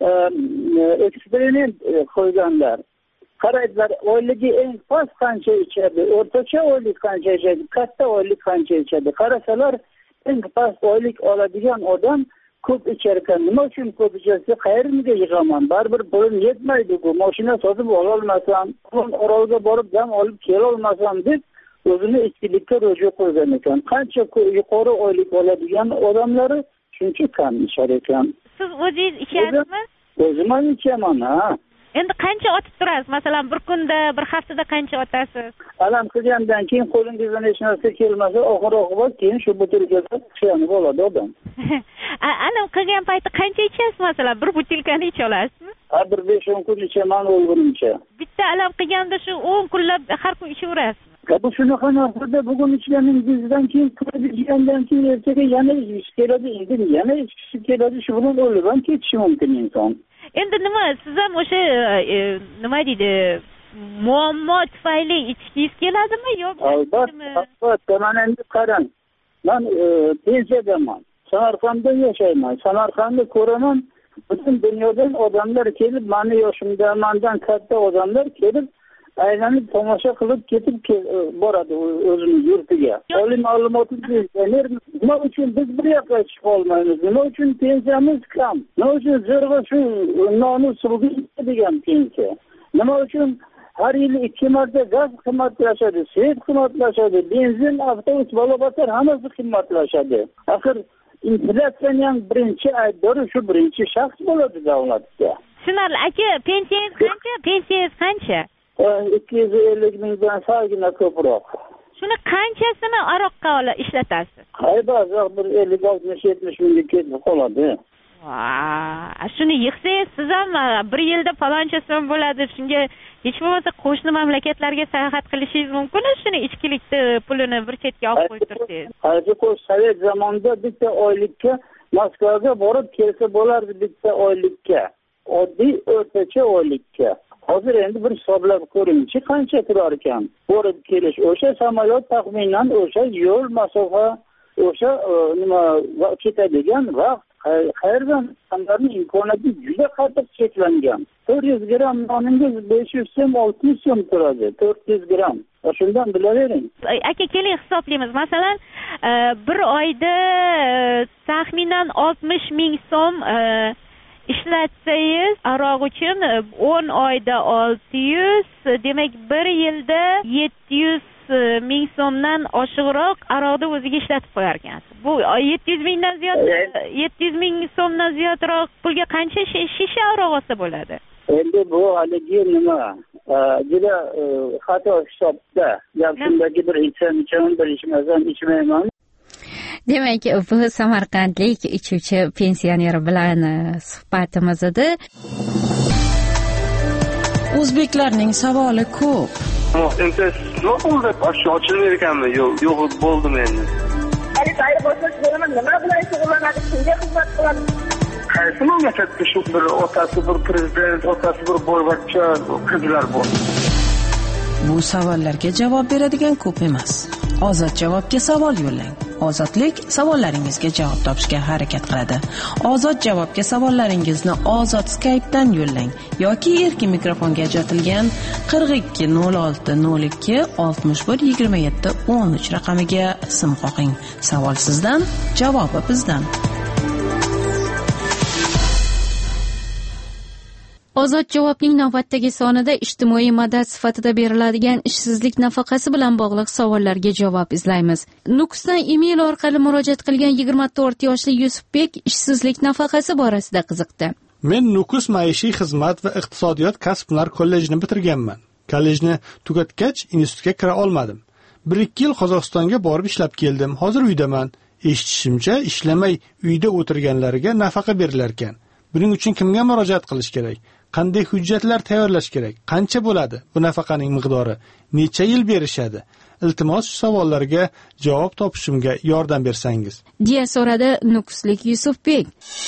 eksperiment qo'yganlar. Qaraydilar, oyligi eng past qancha ichadi, o'rtacha oylik qancha ichadi, katta oylik qancha ichadi. Qarasalar, eng past oylik oladigan odam ko'p ichar ekan. Nima uchun ko'p ichsa, qayerga yig'aman? Baribir pulim yetmaydi bu. Mashina sotib ola olmasam, orolga borib dam olib kela olmasam deb o'zini ichkilikka ro'jo qo'ygan ekan. Qancha yuqori oylik oladigan odamlari shuncha kam ichar ekan. Siz o'zingiz ichasizmi? O'zim ham ichaman, ha. Endi qancha otib turasiz? Masalan, bir kunda, bir haftada qancha otasiz? Alam qilgandan keyin qo'lingizdan hech narsa kelmasa, oxir-oqibat keyin shu butilkada suyanib oladi odam. Alam qilgan payti qancha ichasiz masalan? Bir butilkani icha olasizmi? Bir 5-10 kun ichaman o'lgunimcha. Bitta alam qilganda shu 10 kunlab har kun ichaverasiz. Bu shunaqa narsada bugun ichganingizdan keyin turadigandan keyin ertaga yana ichish keladi, endi yana ichish keladi, shu bilan o'lib ham ketishi mumkin inson. Endi nima, siz ham o'sha nima deydi, muammo tufayli ichgingiz keladimi yo? Albatta, mana endi qarang. Men pensiyadaman. Samarqandda yashayman. Samarqandni ko'raman. Butun dunyodan odamlar kelib, meni yoshimda, mendan katta odamlar kelib, aylanib tomosha qilib ketib boradi o'zining yurtiga. Oliy ma'lumotli pensioner, nima uchun biz bir yoqqa chiqib olmaymiz? Nima uchun pensiyamiz kam? Nima uchun zo'rg'a shu nonni suvga degan pensiya? Nima uchun har yili 2 marta gaz qimmatlashadi, svet qimmatlashadi, benzin, avtobus, balobatar hammasi qimmatlashadi. Axir inflyatsiyaning ham birinchi aybdori shu birinchi shaxs bo'ladi davlatda. Tushunarli. Aka, pensiyangiz qancha? Pensiyangiz qancha? 250 mingdan salgina ko'proq. Shuni qanchasini aroqqa ishlatasiz? Ba'zi bir 50-60-70 mingga ketib qoladi. Shuni yig'sangiz siz ham bir yilda faloncha so'm bo'ladi. Shunga hech bo'lmasa qo'shni mamlakatlarga sayohat qilishingiz mumkin. Shuni ichkilikni pulini bir chetga olib qo'yib tursangiz. Hozir sovet zamonida bitta oylikka Moskvaga borib kelsa bo'lardi, bitta oylikka. Oddiy o'rtacha oylikka. Hozir endi bir hisoblab ko'ringchi, qancha turar ekan. Borib kelish, o'sha samolyot taxminan o'sha yo'l masofa, o'sha nima ketadigan vaqt qayerdan odamlarning imkoniyati juda qattiq cheklangan. 400 gram noningiz 500 so'm, 600 so'm turadi. 400 gram. Shundan bilavering. Aka, keling hisoblaymiz. Masalan, bir oyda taxminan 60 ming so'm ishlatsangiz aroq uchun 10 oyda 600, demak 1 yilda 700 ming so'mdan oshiqroq aroqni o'ziga ishlatib qo'yar ekansiz. Bu 700 mingdan ziyod, 700 ming so'mdan ziyodroq pulga qancha shisha aroq olsa bo'ladi? Endi bu haligi nima? Juda xato hisobda. Gap shundaki bir ichaman, bir ichmayman. Demak, bu samarqandlik ichuvchi pensioner bilan suhbatimiz edi. O'zbeklarning savoli ko'p. Endi nima bo'ldi? Ochilmaydi ekanmi? Yo'q, bo'ldim endi. Xarid boshlash bo'laman, nima bilan shug'ullanadi, kimga xizmat qiladi? Qaysi mamlakatda shu bir otasi bir prezident, otasi bir boyvachcha qizlar bor? Bu savollarga javob beradigan ko'p emas. Ozod javobga savol yo'llang. Ozodlik savollaringizga javob topishga harakat qiladi. Ozod javobga savollaringizni Ozod Skype'dan yo'llang yoki erkin mikrofonga ajratilgan 420602 612713 raqamiga sim qoqing. Savol sizdan, javobi bizdan. Ozod javobning navbatdagi sonida ijtimoiy madad sifatida beriladigan ishsizlik nafaqasi bilan bog'liq savollarga javob izlaymiz. Nukusdan email orqali murojaat qilgan 24 yoshli Yusufbek ishsizlik nafaqasi borasida qiziqdi. Men Nukus maishiy xizmat va iqtisodiyot kasb-hunar kollejini bitirganman. Kollejni tugatgach institutga kira olmadim. 1-2 yil Qozog'istonga borib ishlab keldim. Hozir uydaman. Eshitishimcha, ishlamay uyda o'tirganlarga nafaqa berilar ekan. Buning uchun kimga murojaat qilish kerak? Qanday hujjatlar tayyorlash kerak? Qancha bo'ladi bu nafaqaning miqdori? Necha yil berishadi? Iltimos shu savollarga javob topishimga yordam bersangiz, deya so'radi nukuslik Yusufbek.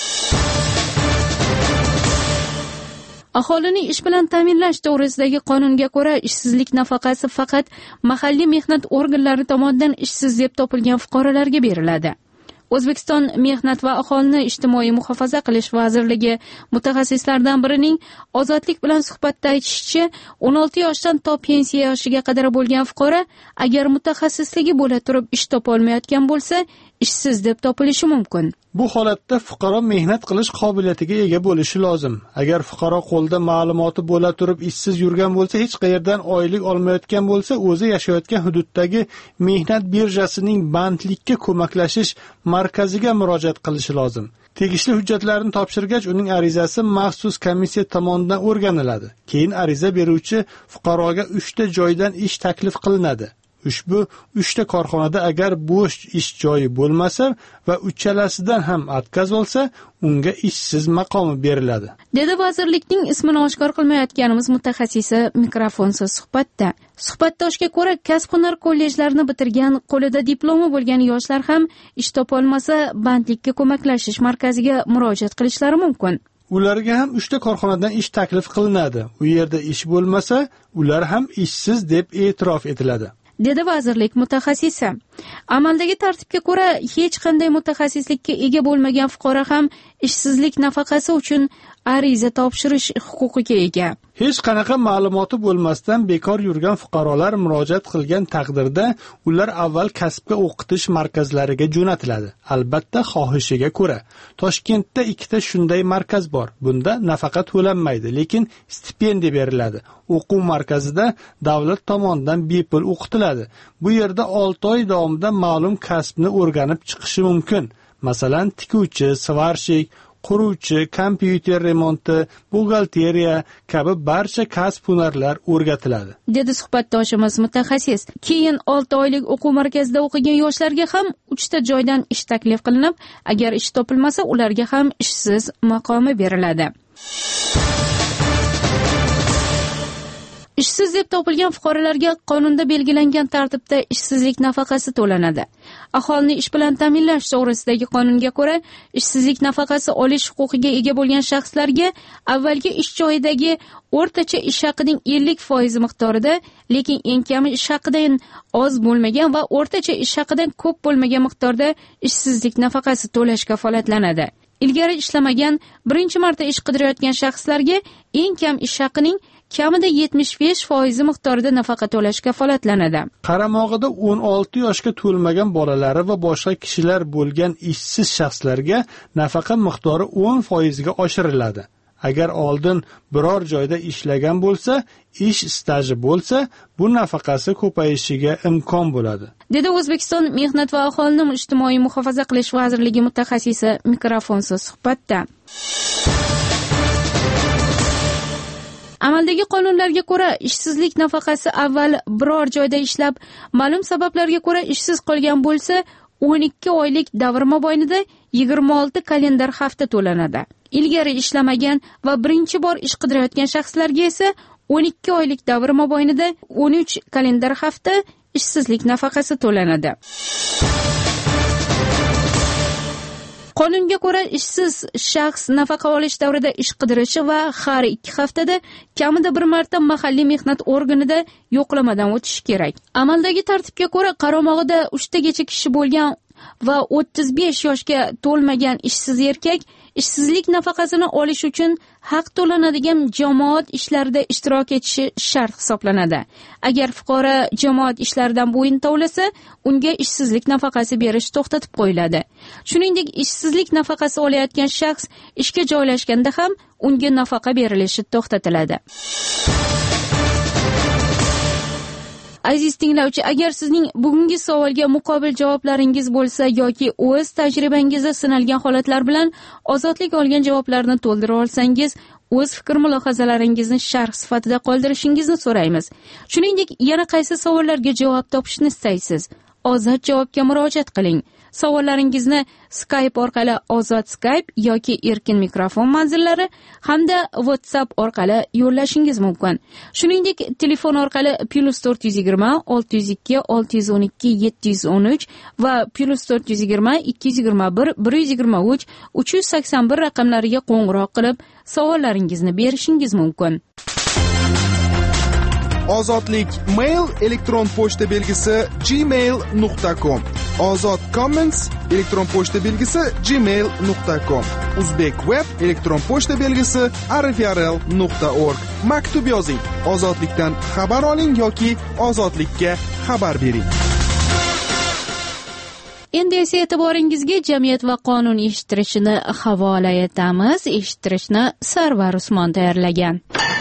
Aholini ish bilan ta'minlash to'g'risidagi qonunga ko'ra ishsizlik nafaqasi faqat mahalliy mehnat organlari tomonidan ishsiz deb topilgan fuqarolarga beriladi. O'zbekiston Mehnat va aholini ijtimoiy muhofaza qilish vazirligi mutaxassislaridan birining Ozodlik bilan suhbatda aytishicha, 16 yoshdan to pensiya yoshiga qadar bo'lgan fuqaro agar mutaxassisligi bo'la turib ish topa olmayotgan bo'lsa, ishsiz deb topilishi mumkin. Bu holatda fuqaro mehnat qilish qobiliyatiga ega bo'lishi lozim. Agar fuqaro qo'lda ma'lumoti bo'la turib ishsiz yurgan bo'lsa, hech qayerdan oylik olmayotgan bo'lsa, o'zi yashayotgan hududdagi mehnat birjasining bandlikka ko'maklashish markaziga murojaat qilishi lozim. Tegishli hujjatlarni topshirgach, uning arizasi maxsus komissiya tomonidan o'rganiladi. Keyin ariza beruvchi fuqaroga 3 ta joydan ish taklif qilinadi. Ushbu 3 ta korxonada agar bo'sh ish joyi bo'lmasa va uchalasidan ham отказ olsa, unga ishsiz maqomi beriladi, dedi vazirlikning ismini oshkor qilmayotganimiz mutaxassisi mikrofonsiz suhbatda. Suhbatdoshga ko'ra, kasb-hunar kollejlarini bitirgan, qo'lida diplomi bo'lgan yoshlar ham ish topa olmasa, bandlikka ko'maklashish markaziga murojaat qilishlari mumkin. Ularga ham 3 ta korxonadan ish taklif qilinadi. U yerda ish bo'lmasa, ular ham ishsiz deb e'tirof etiladi, dedi vazirlik mutaxassisi. Amaldagi tartibga ko'ra, hech qanday mutaxassislikka ega bo'lmagan fuqaro ham ishsizlik nafaqasi uchun ariza topshirish huquqiga ega. Hech qanaqa ma'lumoti bo'lmasdan bekor yurgan fuqarolar murojaat qilgan taqdirda ular avval kasbga o'qitish markazlariga jo'natiladi. Albatta, xohishiga ko'ra. Toshkentda 2 ta shunday markaz bor. Bunda nafaqa to'lanmaydi, lekin stipendiya beriladi. O'quv markazida davlat tomonidan bepul o'qitiladi. Bu yerda 6 oy davomida ma'lum kasbni o'rganib chiqishi mumkin. Masalan, tikuvchi, svarshik, quruvchi, kompyuter remonti, buxgalteriya kabi barcha kasb-hunarlar o'rgatiladi, dedi suhbatdoshimiz mutaxassis. Keyin 6 oylik o'quv markazida o'qigan yoshlarga ham 3 ta joydan ish taklif qilinib, agar ish topilmasa, ularga ham ishsiz maqomi beriladi. Ishsiz deb topilgan fuqarolarga qonunda belgilangan tartibda ishsizlik nafaqasi to'lanadi. Aholini ish bilan ta'minlash to'g'risidagi qonunga ko'ra, ishsizlik nafaqasi olish huquqiga ega bo'lgan shaxslarga avvalgi ish joyidagi o'rtacha ish haqining 50% miqdorida, lekin eng kami ish haqidan oz bo'lmagan va o'rtacha ish haqidan ko'p bo'lmagan miqdorda ishsizlik nafaqasi to'lash kafolatlanadi. Ilgari ishlamagan, birinchi marta ish qidirayotgan shaxslarga eng kam ish haqining kamida 75% miqdorida nafaqa to'lash kafolatlanadi. Qaramog'ida 16 yoshga to'lmagan bolalari va boshqa kishilar bo'lgan ishsiz shaxslarga nafaqa miqdori 10% ga oshiriladi. Agar oldin biror joyda ishlagan bo'lsa, ish staji bo'lsa, bu nafaqasi ko'payishiga imkon bo'ladi, dedi O'zbekiston Mehnat va aholini ijtimoiy muhofaza qilish vazirligi mutaxassisi mikrofonsiz suhbatda. Amaldagi qonunlarga ko'ra, ishsizlik nafaqasi avval biror joyda ishlab, ma'lum sabablarga ko'ra ishsiz qolgan bo'lsa, 12 oylik davr mobaynida 26 kalendar hafta to'lanadi. Ilgari ishlamagan va birinchi bor ish qidirayotgan shaxslarga esa 12 oylik davr mobaynida 13 kalendar hafta ishsizlik nafaqasi to'lanadi. Qonunga ko'ra ishsiz shaxs nafaqa olish davrida ish qidirishi va har 2 haftada kamida bir marta mahalliy mehnat organida yo'qlamadan o'tishi kerak. Amaldagi tartibga ko'ra qaramog'ida 3 tagacha kishi bo'lgan va 35 yoshga to'lmagan ishsiz erkak ishsizlik nafaqasini olish uchun haq to'lanadigan jamoat ishlarida ishtirok etishi shart hisoblanadi. Agar fuqaro jamoat ishlaridan bo'yin tovlasa, unga ishsizlik nafaqasi berish to'xtatib qo'yiladi. Shuningdek, ishsizlik nafaqasi olayotgan shaxs ishga joylashganda ham unga nafaqa berilishi to'xtatiladi. Aziz tinglovchi, agar sizning bugungi savolga muqobil javoblaringiz bo'lsa yoki o'z tajribangizda sinalgan holatlar bilan ozodlik olgan javoblarni to'ldira olsangiz, o'z fikr mulohazalaringizni sharh sifatida qoldirishingizni so'raymiz. Shuningdek, yana qaysi savollarga javob topishni istaysiz? Ozod javobga murojaat qiling. Savollaringizni Skype orqali ozod Skype yoki erkin mikrofon manzillari hamda WhatsApp orqali yo'llashingiz mumkin. Shuningdek, telefon orqali +420 602 612 713 va +420 221 123 381 raqamlariga qo'ng'iroq qilib savollaringizni berishingiz mumkin. Ozodlik mail elektron pochta belgisi gmail.com. Ozod comments elektron pochta belgisi gmail.com. Uzbek web elektron pochta belgisi rfrl.org. Maktub yozing. Ozodlikdan xabar oling yoki ozodlikka xabar bering. Endi esa e'tiboringizga jamiyat va qonun eshittirishini havola etamiz. Eshittirishni Sarvar Usmon tayyorlagan.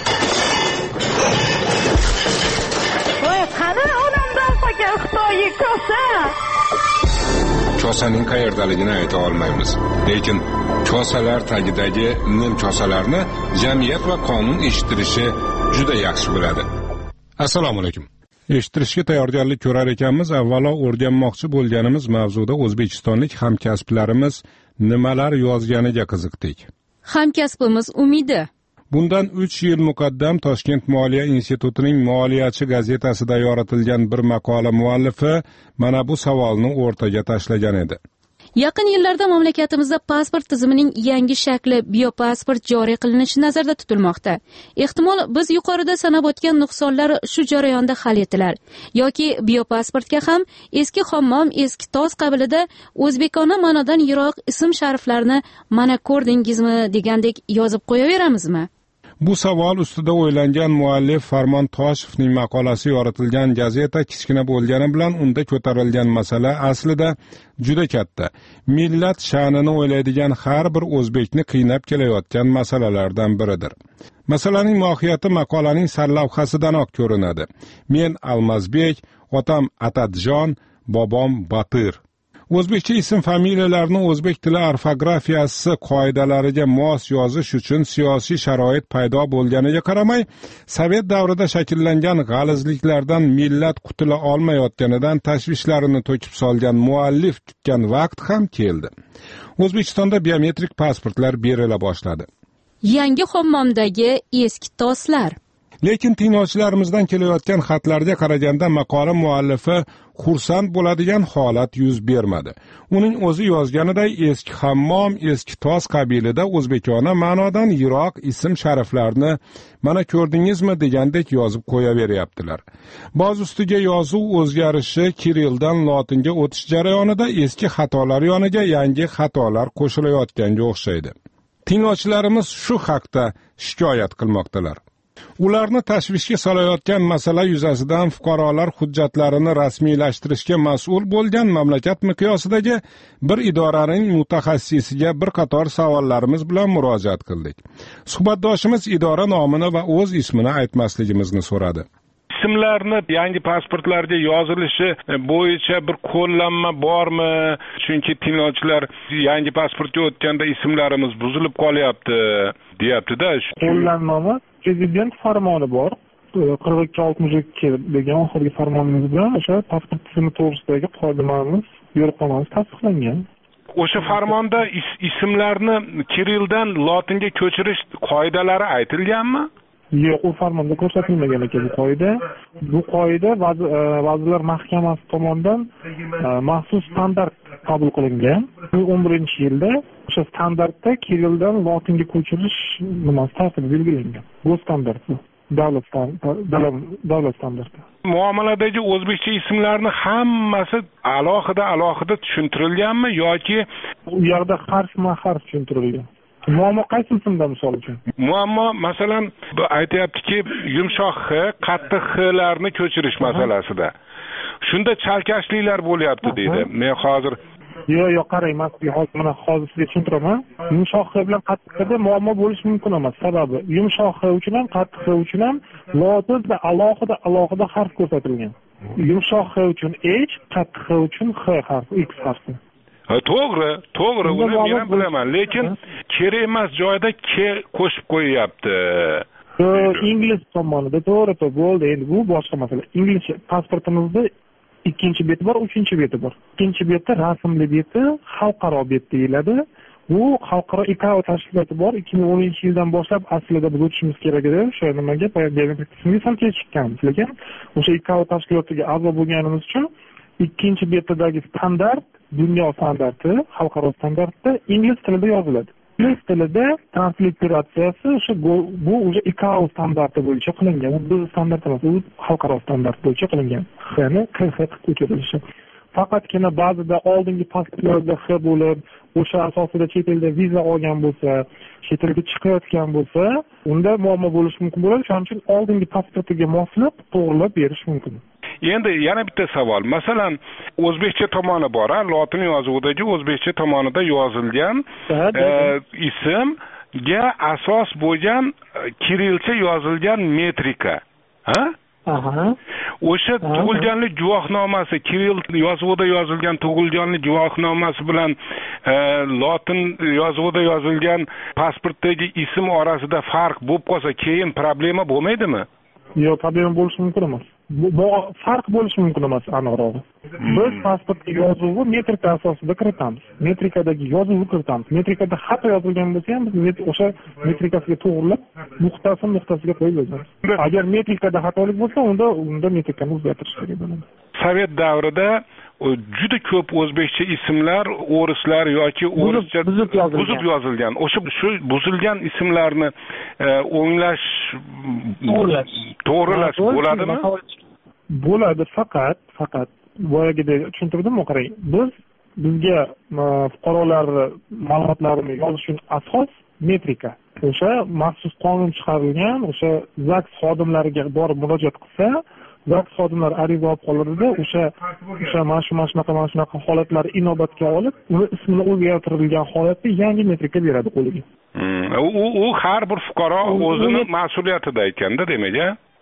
Kosaning qayerdaligini ayta olmaymiz, lekin kosalar tagidagi nim kosalarni jamiyat va qonun eshittirishi juda yaxshi bo'ladi. Assalomu alaykum. Eshittirishga tayyorgarlik ko'rar ekanmiz. Avvalo o'rganmoqchi bo'lganimiz mavzuda o'zbekistonlik hamkasblarimiz nimalar yozganiga qiziqdik. Hamkasbimiz Umida bundan 3 yil muqaddam Toshkent Moliya institutining Moliyachi gazetasida yoritilgan bir maqola muallifi mana bu savolni o'rtaga tashlagan edi. Yaqin yillarda mamlakatimizda pasport tizimining yangi shakli biopasport joriy qilinishi nazarda tutilmoqda. Ehtimol biz yuqorida sanab o'tgan nuqsonlar shu jarayonda hal etilar yoki biopasportga ham eski hammom, eski toz qabilida o'zbekona ma'nodan yiroq ism shariflarni mana ko'rdingizmi degandek yozib qo'yaveramizmi? Bu savol ustida o'ylangan muallif Farmon Toshevning maqolasi yoritilgan gazeta kichkina bo'lgani bilan unda ko'tarilgan masala aslida juda katta. Millat sha'nini o'ylaydigan har bir o'zbekni qiynab kelayotgan masalalardan biridir. Masalaning mohiyati maqolaning sarlavhasidanoq ko'rinadi. Men Almazbek, otam Atadjon, bobom Batir. O'zbekcha ism familiyalarni o'zbek tili orfografiyasi qoidalariga mos yozish uchun siyosiy sharoit paydo bo'lganiga qaramay, Sovet davrida shakllangan g'alizliklardan millat qutula olmayotganidan tashvishlarini to'kib solgan muallif kutgan vaqt ham keldi. O'zbekistonda biometrik pasportlar berila boshladi. Yangi hammomdagi eski toslar. Lekin tinglovchilarimizdan kelayotgan xatlarga qaraganda maqola muallifi xursand bo'ladigan holat yuz bermadi. Uning o'zi yozganiday eski hammom, eski toz qabilida o'zbekona ma'nodan yiroq ism shariflarni mana ko'rdingizmi degandek yozib qo'yaveryaptilar. Boz ustiga yozuv o'zgarishi Kirilldan lotinga o'tish jarayonida eski xatolar yoniga yangi xatolar qo'shilayotganga o'xshaydi. Tinglovchilarimiz shu haqda shikoyat qilmoqdalar. Ularni tashvishga solayotgan masala yuzasidan fuqarolar hujjatlarini rasmiylashtirishga mas'ul bo'lgan mamlakat miqyosidagi bir idoraning mutaxassisiga bir qator savollarimiz bilan murojaat qildik. Suhbatdoshimiz idora nomini va o'z ismini aytmasligimizni so'radi. Ismlarni yangi pasportlarga yozilishi bo'yicha bir qo'llanma bormi? Chunki tinglovchilar yangi pasportga o'tganda ismlarimiz buzilib qolyapti, deyapti-da. Qo'llanmami? Prezident farmoni bor. 4262 degan oxirgi farmonimiz bilan o'sha pasport tizimi to'g'risidagi qoidalarimiz, yo'riqnomamiz tasdiqlangan. O'sha farmonda ismlarni Kirilldan lotinga ko'chirish qoidalari aytilganmi? Yo'q, u farmonda ko'rsatilmagan ekan bu qoida. Bu qoida Vazirlar Mahkamasi tomonidan maxsus standart qabul qilingan. 2011-yilda o'sha standartda kirilldan lotinga ko'chirish nimasi tartibi belgilangan. Bu standart bu. Davlat standarti. Muomaladagi o'zbekcha ismlarni hammasi alohida tushuntirilganmi yoki u yerda harf tushuntirilgan? Muammo qaysi ismda misol uchun? Muammo masalan aytayaptiki, yumshoq h, qattiq hlarni ko'chirish masalasida. Shunda chalkashliklar bo'lyapti deydi. Men hozir yo'q qarang, mana hozir sizga tushuntiraman. Yumshoq h bilan qattiq hda muammo bo'lishi mumkin emas. Sababi yumshoq h uchun ham qattiq h uchun ham lotinda alohida harf ko'rsatilgan. Yumshoq h uchun h, qattiq h uchun h harfi, x harfi. To'g'ri, uni men ham bilaman, lekin kerak emas joyda ke qo'shib qo'yapti. Ingliz tomonida to'g'ri bo'ldi. Endi bu boshqa masala. Inglizcha pasportimizda ikkinchi beti bor, uchinchi beti bor. Ikkinchi beti rasmli beti, xalqaro bet deyiladi. Bu xalqaro ICAO tashkiloti bor. 2010-yildan boshlab aslida biz o'tishimiz kerak edi. O'sha nimaga biometrik ham kech chiqqanmiz, lekin o'sha ICAO tashkilotiga a'zo bo'lganimiz uchun ikkinchi betidagi standart, dunyo standarti, xalqaro standartda ingliz tilida yoziladi. Ingliz tilida transliteratsiyasi o'sha bu o'sha ICAO standarti bo'yicha qilingan. Bu standart emas, u xalqaro standart bo'yicha qilingan. Xni KX ko'chirilishi. Faqatgina ba'zida oldingi pasportlarda X bo'lib, o'sha asosida chet elda viza olgan bo'lsa, chet elga chiqayotgan bo'lsa, unda muammo bo'lishi mumkin bo'ladi. Shuning uchun oldingi pasportiga moslab to'g'rilab berish mumkin. Endi yana bitta savol. Masalan, o'zbekcha tomoni bor, lotin yozuvidagi o'zbekcha tomonida yozilgan ismga asos bo'lgan kirillcha yozilgan metrika. O'sha tug'ilganlik guvohnomasi, kirill yozuvida yozilgan tug'ilganlik guvohnomasi bilan lotin yozuvida yozilgan pasportdagi ism orasida farq bo'lib qolsa, keyin problema bo'lmaydimi? Yo'q, problema bo'lishi mumkin emas. Bu farq bo'lishi mumkin emas, aniqrog'i. Biz pasportga yozuvni metrika asosida kiritamiz. Metrikadagi yozuvni kiritamiz. Metrikada xato yozilgan bo'lsa ham biz o'sha metrikasiga to'g'rilab, nuqtasiga qo'yib yozamiz. Agar metrikada xatolik bo'lsa, unda metrikani o'zgartirish kerak bo'ladi. Sovet davrida juda ko'p o'zbekcha ismlar, o'rislar yoki o'rischa buzib yozilgan. O'sha shu buzilgan ismlarni o'nglash, to'g'rilash bo'ladimi? Bo'ladi, faqat boyagidek tushuntirdimmi, qarang. Bizga fuqarolar ma'lumotlarini yozish uchun asos metrika. O'sha maxsus qonun chiqarilgan, o'sha ZAGS xodimlariga borib murojaat qilsa, ZAGS xodimlari ariza olib qoladida, o'sha mana shunaqa holatlar inobatga olib, uni ismini o'zgartirilgan holatda yangi metrika beradi qo'liga. U har bir fuqaro o'zini mas'uliyatida ekanda, demak,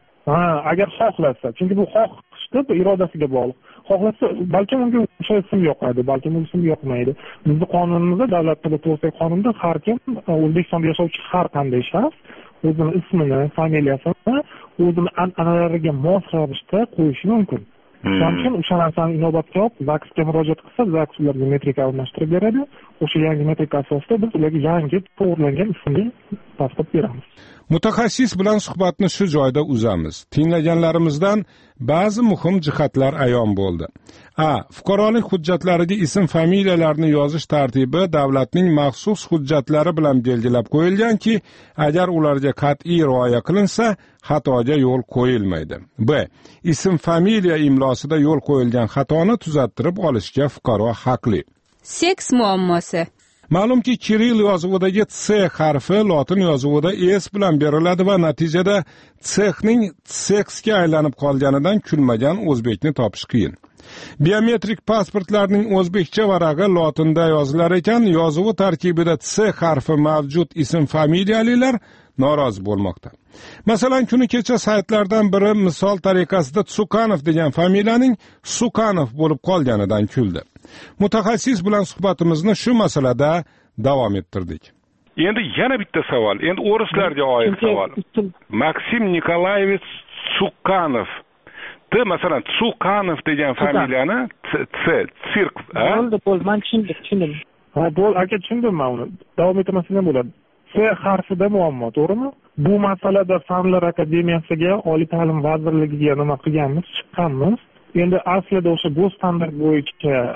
agar xohlasa, chunki bu xohishda irodasiga bog'liq. Xohlasa, balkim unga o'sha ism yoqadi, balkim u ism yoqmaydi. Bizning qonunimizda, davlat tili to'g'risidagi qonunda har kim O'zbekistonda yashovchi har qanday shaxs o'zini ismini, familiyasini o'zini an'analariga mos ravishda qo'yishi mumkin. Shuning uchun o'sha narsani inobatga olib, ZAGSga murojaat qilsa, ZAGS ularga metrika almashtirib beradi. O'sha yangi metrika asosida biz ularga yangi to'g'rilangan ismli pasport beramiz. Mutaxassis bilan suhbatni shu joyda uzamiz. Tinglaganlarimizdan ba'zi muhim jihatlar ayon bo'ldi. Fuqarolik hujjatlariga ism familiyalarni yozish tartibi davlatning maxsus hujjatlari bilan belgilab qo'yilganki, agar ularga qat'iy rioya qilinsa, xatoga yo'l qo'yilmaydi. B. Ism familiya imlosida yo'l qo'yilgan xatoni tuzattirib olishga fuqaro haqli. Seks muammosi. Ma'lumki, kirill yozuvidagi C harfi lotin yozuvida S bilan beriladi va natijada C'ning seksga aylanib qolganidan kulmagan o'zbekni topish qiyin. Biometrik pasportlarning o'zbekcha varag'i lotinda yozilar ekan, yozuvi tarkibida C harfi mavjud ism familiyalilar norozi bo'lmoqda. Masalan, kuni kecha saytlardan biri misol tariqasida Tsukanov degan familiyaning Sukanov bo'lib qolganidan kuldi. Mutaxassis bilan suhbatimizni shu masalada davom ettirdik. Endi yana bitta savol, endi o'rislarga oid savol. Maksim Nikolayevich Tsukanov. Masalan, Tsukanov degan familiyani sirk. Bo'ldi, men tushundim. Aka, tushundim men uni. Davom etmasam ham bo'ladi. C harfida muammo, to'g'rimi? Bu masalada Fanlar akademiyasiga, Oliy ta'lim vazirligiga nima qilganmiz, chiqqanmiz. Endi aslida o'sha bu standart bo'yicha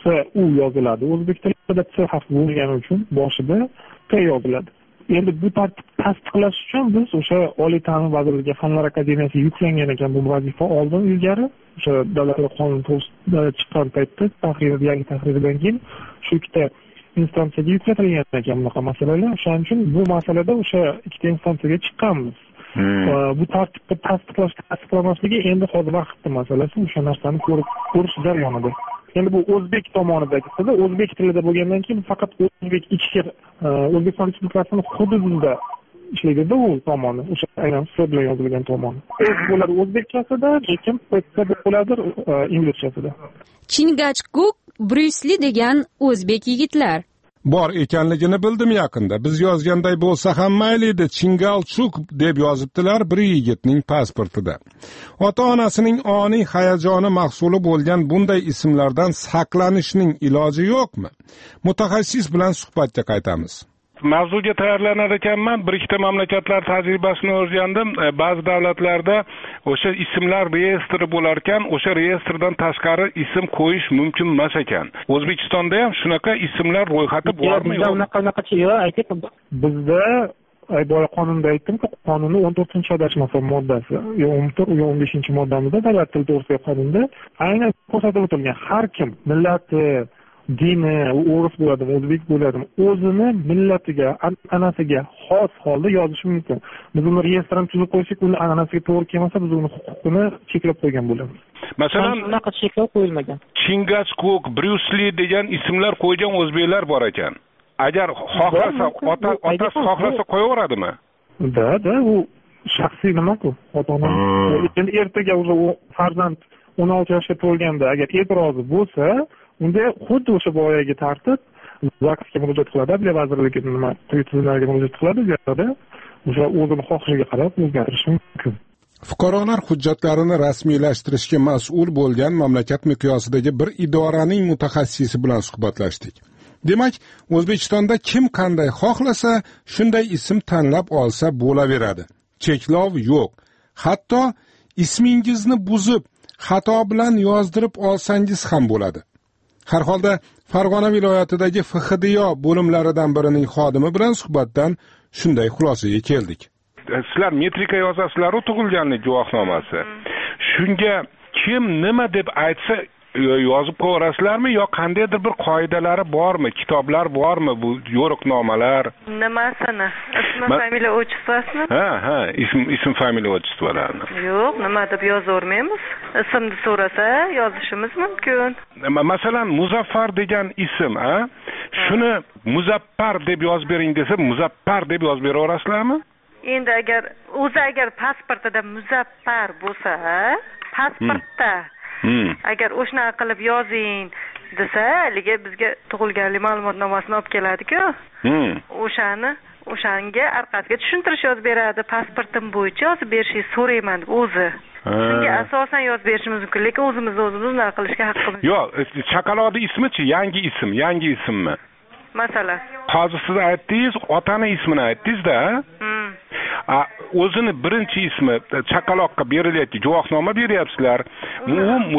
u yoziladi o'zbek tilida, C harfi bo'lgani uchun boshida P yoziladi. Endi bu tartib tasdiqlash uchun biz o'sha Oliy ta'lim vazirligi Fanlar akademiyasiga yuklangan ekan bu vazifa oldin ilgari o'sha davlat qonuni to'g'risida chiqqan paytda yangi tahrirdan keyin shu ikkita instansiyaga yuklatilgan ekan bunaqa masalalar. O'shaning uchun bu masalada o'sha ikkita instansiyaga chiqqanmiz. Bu tartibni tasdiqlamasligi endi hozir vaqtni masalasi, o'sha narsani ko'rish jarayonida. Endi bu o'zbek tomonidagisida, o'zbek tilida bo'lgandan keyin faqat o'zbek ichki O'zbekiston Respublikasining hududida ishlaydi u tomoni, o'sha aynan so'z bilan yozilgan tomoni. Bo'ladi o'zbekchasida, lekin bo'ladi inglizchasida. Chingachgook, Bryusli degan o'zbek yigitlar bor ekanligini bildim yaqinda. Biz yozganday bo'lsa ham mayli edi, Chingalchuk deb yozibdilar bir yigitning pasportida. Ota-onasining oniy hayajoni mahsuli bo'lgan bunday ismlardan saqlanishning iloji yo'qmi? Mutaxassis bilan suhbatga qaytamiz. Mavzuga tayyorlanar ekanman, bir ikkita mamlakatlar tajribasini o'rgandim. Ba'zi davlatlarda o'sha ismlar reyestri bo'lar ekan, o'sha reyestrdan tashqari ism qo'yish mumkin emas ekan. O'zbekistonda ham shunaqa ismlar ro'yxati bormi yo'qmi? Bizda boya qonunda aytdimki, qonunning 14-chi adashmasa moddasi, 14 yo 15-moddamizda davlat tili to'g'risidagi qonunda aynan ko'rsatib o'tilgan har kim millati, dini, o'ris bo'ladimi, o'zbek bo'ladimi, o'zini millatiga, an'anasiga xos holda yozishi mumkin. Biz uni reyestrdan tuzib qo'ysak, uni an'anasiga to'g'ri kelmasa, biz uni huquqini cheklab qo'ygan bo'lamiz. Masalan, unaqa cheklov qo'yilmagan. Chingachgook, Bryusli degan ismlar qo'ygan o'zbeklar bor ekan. Agar xohlasa, otasi xohlasa qo'yaveradimi? Da, u shaxsiy nima-ku, ota-ona. Endi ertaga u farzand 16 yoshga to'lganda agar e'tirozi bo'lsa, unda xuddi o'sha boyagi tartib ZAGSga murojaat qiladi, Adliya vazirligiga quyi tizimlarga murojaat qiladi, yo'qda o'sha o'zini xohishiga qarab o'zgartirishi mumkin. Fuqarolar hujjatlarini rasmiylashtirishga mas'ul bo'lgan mamlakat miqyosidagi bir idoraning mutaxassisi bilan suhbatlashdik. Demak, O'zbekistonda kim qanday xohlasa, shunday ism tanlab olsa bo'laveradi. Cheklov yo'q. Hatto ismingizni buzib, xato bilan yozdirib olsangiz ham bo'ladi. Har holda Farg'ona viloyatidagi FHDYO bo'limlaridan birining xodimi bilan suhbatdan shunday xulosaga keldik. Sizlar metrika yozasizlar-ku, tug'ilganlik guvohnomasi. Shunga kim nima deb aytsa yozib qo'yasizlarmi yo qandaydir bir qoidalari bormi, kitoblar bormi bu yo'riqnomalar? Nimasini? Ismi, familiya, otchествосini? Ha, ism, familiya, otchествоlarni. Yo'q, nima deb yozavermaymiz. Ismni so'rasa yozishimiz mumkin. Masalan, Muzaffar degan ism, shuni Muzaffar deb yozib bering desa, Muzaffar deb yozib beraverasizlarmi? Endi agar pasportida Muzaffar bo'lsa, pasportda agar o'shanaqa qilib yozing desa, haliga bizga tug'ilganlik ma'lumotnomasini olib keladi-ku. O'shanga orqasiga tushuntirish yozib beradi. Pasportim bo'yicha yozib berishingizni so'rayman deb o'zi. Shunga asosan yozib berishimiz mumkin, lekin o'zimiz unaqa qilishga haqqimiz yo'q. Yo'q, chaqaloqning ismi-chi, yangi ismmi? Masalan, hozir siz aytdingiz, otani ismini aytdingiz-da. O'zini birinchi ismi chaqaloqqa berilayotgan guvohnoma beryapsizlar. U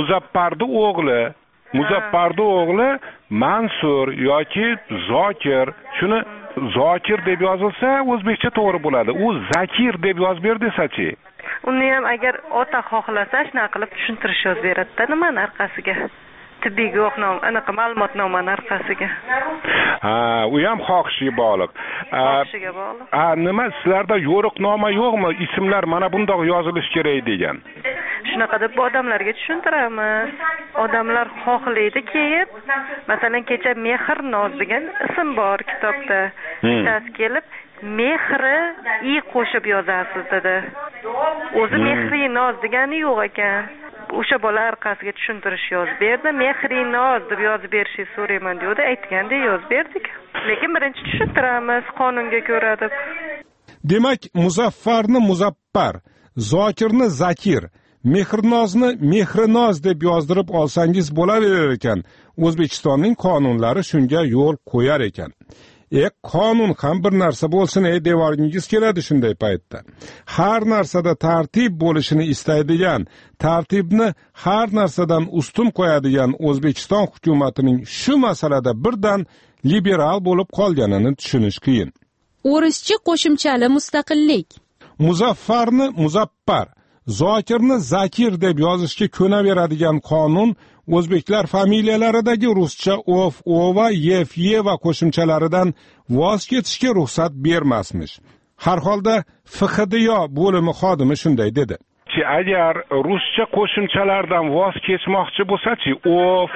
Muzaffarning o'g'li Mansur yoki Zokir. Shuni Zokir deb yozilsa, o'zbekcha to'g'ri bo'ladi. U Zakir deb yozib ber desachi. Uni ham agar ota xohlasa, shuna qilib tushuntirish yozib beradi-da, nimani orqasiga. Tibbiy guvohnoma, anaqa ma'lumotnomaning orqasiga. U ham xohishiga bog'liq. Xohishiga bog'liq. Nima sizlarda yo'riqnoma yo'qmi? Ismlar mana bundoq yozilishi kerak degan. Shunaqa deb odamlarga tushuntiramiz. Odamlar xohlaydi keyin, masalan, kecha Mehrnoz degan ism bor kitobda. Bittasi kelib, Mehri i qo'shib yozasiz dedi. O'zi Mehrinoz degani yo'q ekan. O'sha bola orqasiga tushuntirish yozib berdi. Mehrinoz deb yozib berishingizni so'rayman degandi, aytganda yozib berdik. Lekin birinchi tushuntiramiz qonunga ko'ra deb. Demak, Muzaffarni Muzaffar, Zokirni Zakir, Mehrnozni Mehrinoz deb yozdirib olsangiz bo'laverar ekan. O'zbekistonning qonunlari shunga yo'l qo'yar ekan. qonun ham bir narsa bo'lsin, devoringiz keladi shunday paytda. Har narsada tartib bo'lishini istaydigan, tartibni har narsadan ustun qo'yadigan O'zbekiston hukumatining shu masalada birdan liberal bo'lib qolganini tushunish qiyin. O'rischa qo'shimchali mustaqillik. Muzaffarni muzaffar, Zokirni zakir deb yozishga ko'naveradigan qonun o'zbeklar familiyalaridagi ruscha of, ova, yef, yeva qo'shimchalaridan voz kechishga ruxsat bermasmish. Har holda FXDYO bo'limi xodimi shunday dedi. Agar ruscha qo'shimchalardan voz kechmoqchi bo'lsa-chi, of,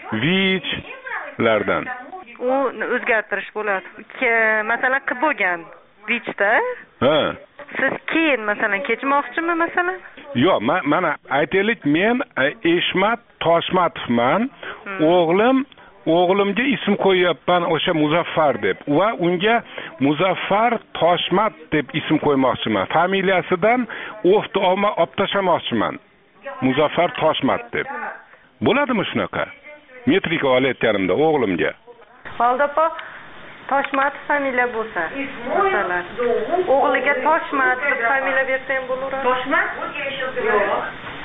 vichlardan u o'zgartirish bo'ladi. Masalan, qilib bo'lgan vichda. Siz keyin masalan kechmoqchimi masalan? Yo'q, mana aytaylik, men Eshmat Toshmatovman. O'g'limga ism qo'yyapman o'sha Muzaffar deb va unga Muzaffar Toshmat deb ism qo'ymoqchiman. Familiyasidan ofni olib tashlamoqchiman. Muzaffar Toshmat deb. Bo'ladimi shunaqa? Metrika olayotganimda o'g'limga. Valdopa Toshmatov familiya bo'lsa, masalan, o'g'liga Toshmatov deb familiya bersa ham bo'laveradi. Toshmat? Yo'q.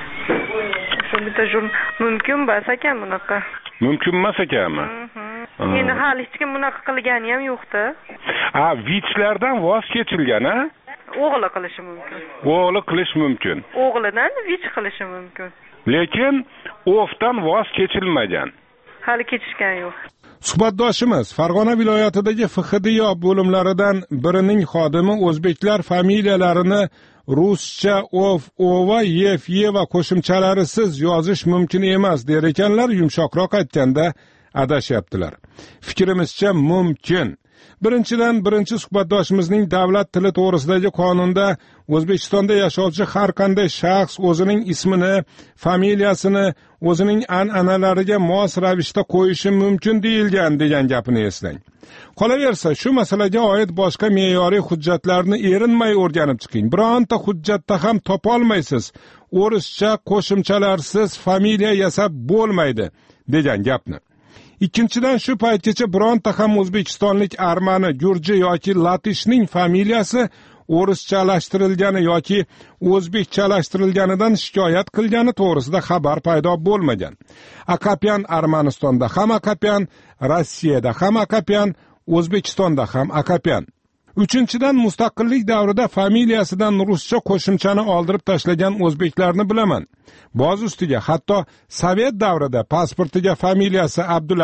Shu bitta mumkin emas ekan bunaqa. Mumkin emas ekanmi? Endi hali hech kim bunaqa qilgani ham yo'q-da. Vichlardan voz kechilgan, a? O'g'li qilishi mumkin. O'g'li qilish mumkin. O'g'lidan vich qilishi mumkin. Lekin ofdan voz kechilmagan. Hali kechishgan yo'q. Suhbatdoshimiz Farg'ona viloyatidagi FXDYO bo'limlaridan birining xodimi o'zbeklar familiyalarini ruscha of, ova, yef, yeva qo'shimchalarisiz yozish mumkin emas der ekanlar, yumshoqroq aytganda adashyaptilar. Fikrimizcha mumkin. Birinchi suhbatdoshimizning davlat tili to'g'risidagi qonunda O'zbekistonda yashovchi har qanday shaxs o'zining ismini, familiyasini o'zining an'analariga mos ravishda qo'yishi mumkin deyilgan degan gapini eslang. Qolaversa, shu masalaga oid boshqa me'yoriy hujjatlarni erinmay o'rganib chiqing. Bironta hujjatda ham topolmaysiz. O'rischa qo'shimchalarsiz familiya yasab bo'lmaydi degan gapni. Ikkinchidan, shu paytgacha bironta ham o'zbekistonlik armani, gurji yoki latishning familiyasi o'rischalashtirilgani yoki o'zbekchalashtirilganidan shikoyat qilgani to'g'risida xabar paydo bo'lmagan. Akopyan Armanistonda ham Akopyan, Rossiyada ham Akopyan, O'zbekistonda ham Akopyan. Uchinchidan, mustaqillik davrida familiyasidan ruscha qo'shimchani oldirib tashlagan o'zbeklarni bilaman. Boz ustiga hatto Sovet davrida pasportiga familiyasi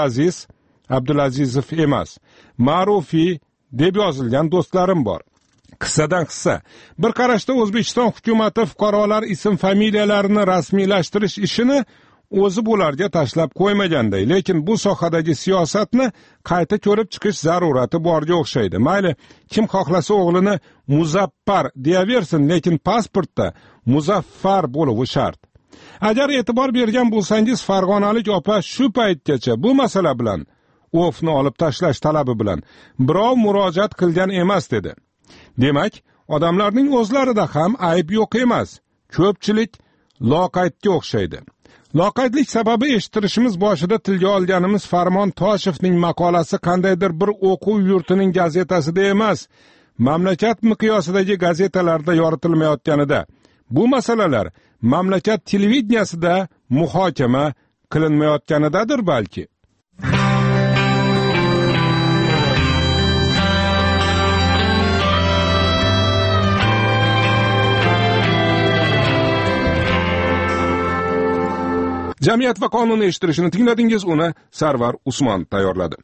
Abdulazizov emas, Ma'rufi deb yozilgan do'stlarim bor. Qissadan qissa. Bir qarashda O'zbekiston hukumati fuqarolar ism familiyalarini rasmiylashtirish ishini o'zi bularga tashlab qo'ymaganday, lekin bu sohadagi siyosatni qayta ko'rib chiqish zarurati borga o'xshaydi. Mayli, kim xohlasa o'g'lini Muzaffar deyaversin, lekin pasportda Muzaffar bo'lishi shart. Agar e'tibor bergan bo'lsangiz, farg'onalik opa shu paytgacha bu masala bilan, ofni olib tashlash talabi bilan birov murojaat qilgan emas dedi. Demak, odamlarning o'zlarida ham ayb yo'q emas. Ko'pchilik loqaydga o'xshaydi. Loqaydlik sababi eshittirishimiz boshida tilga olganimiz Farmon Toshevning maqolasi qandaydir bir o'quv yurtining gazetasida emas, mamlakat miqyosidagi gazetalarda yoritilmayotganida. Bu masalalar mamlakat televideniyasida muhokama qilinmayotganidadir balki. Jamiyat va qonun eshittirishini tingladingiz, uni Sarvar Usmon tayyorladi.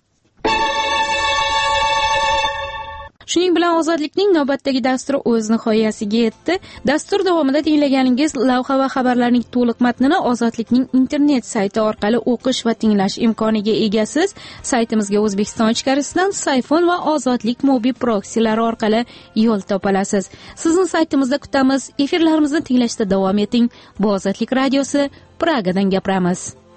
Shuning bilan Ozodlikning navbatdagi dasturi o'z nihoyasiga yetdi. Dastur davomida tinglaganingiz lavha va xabarlarning to'liq matnini Ozodlikning internet sayti orqali o'qish va tinglash imkoniga egasiz. Saytimizga O'zbekiston ichkarisidan Sayfon va Ozodlik mobil proksilari orqali yo'l topolasiz. Sizni saytimizda kutamiz. Efirlarimizni tinglashda davom eting. Bu Ozodlik radiosi, Pragadan gapiramiz.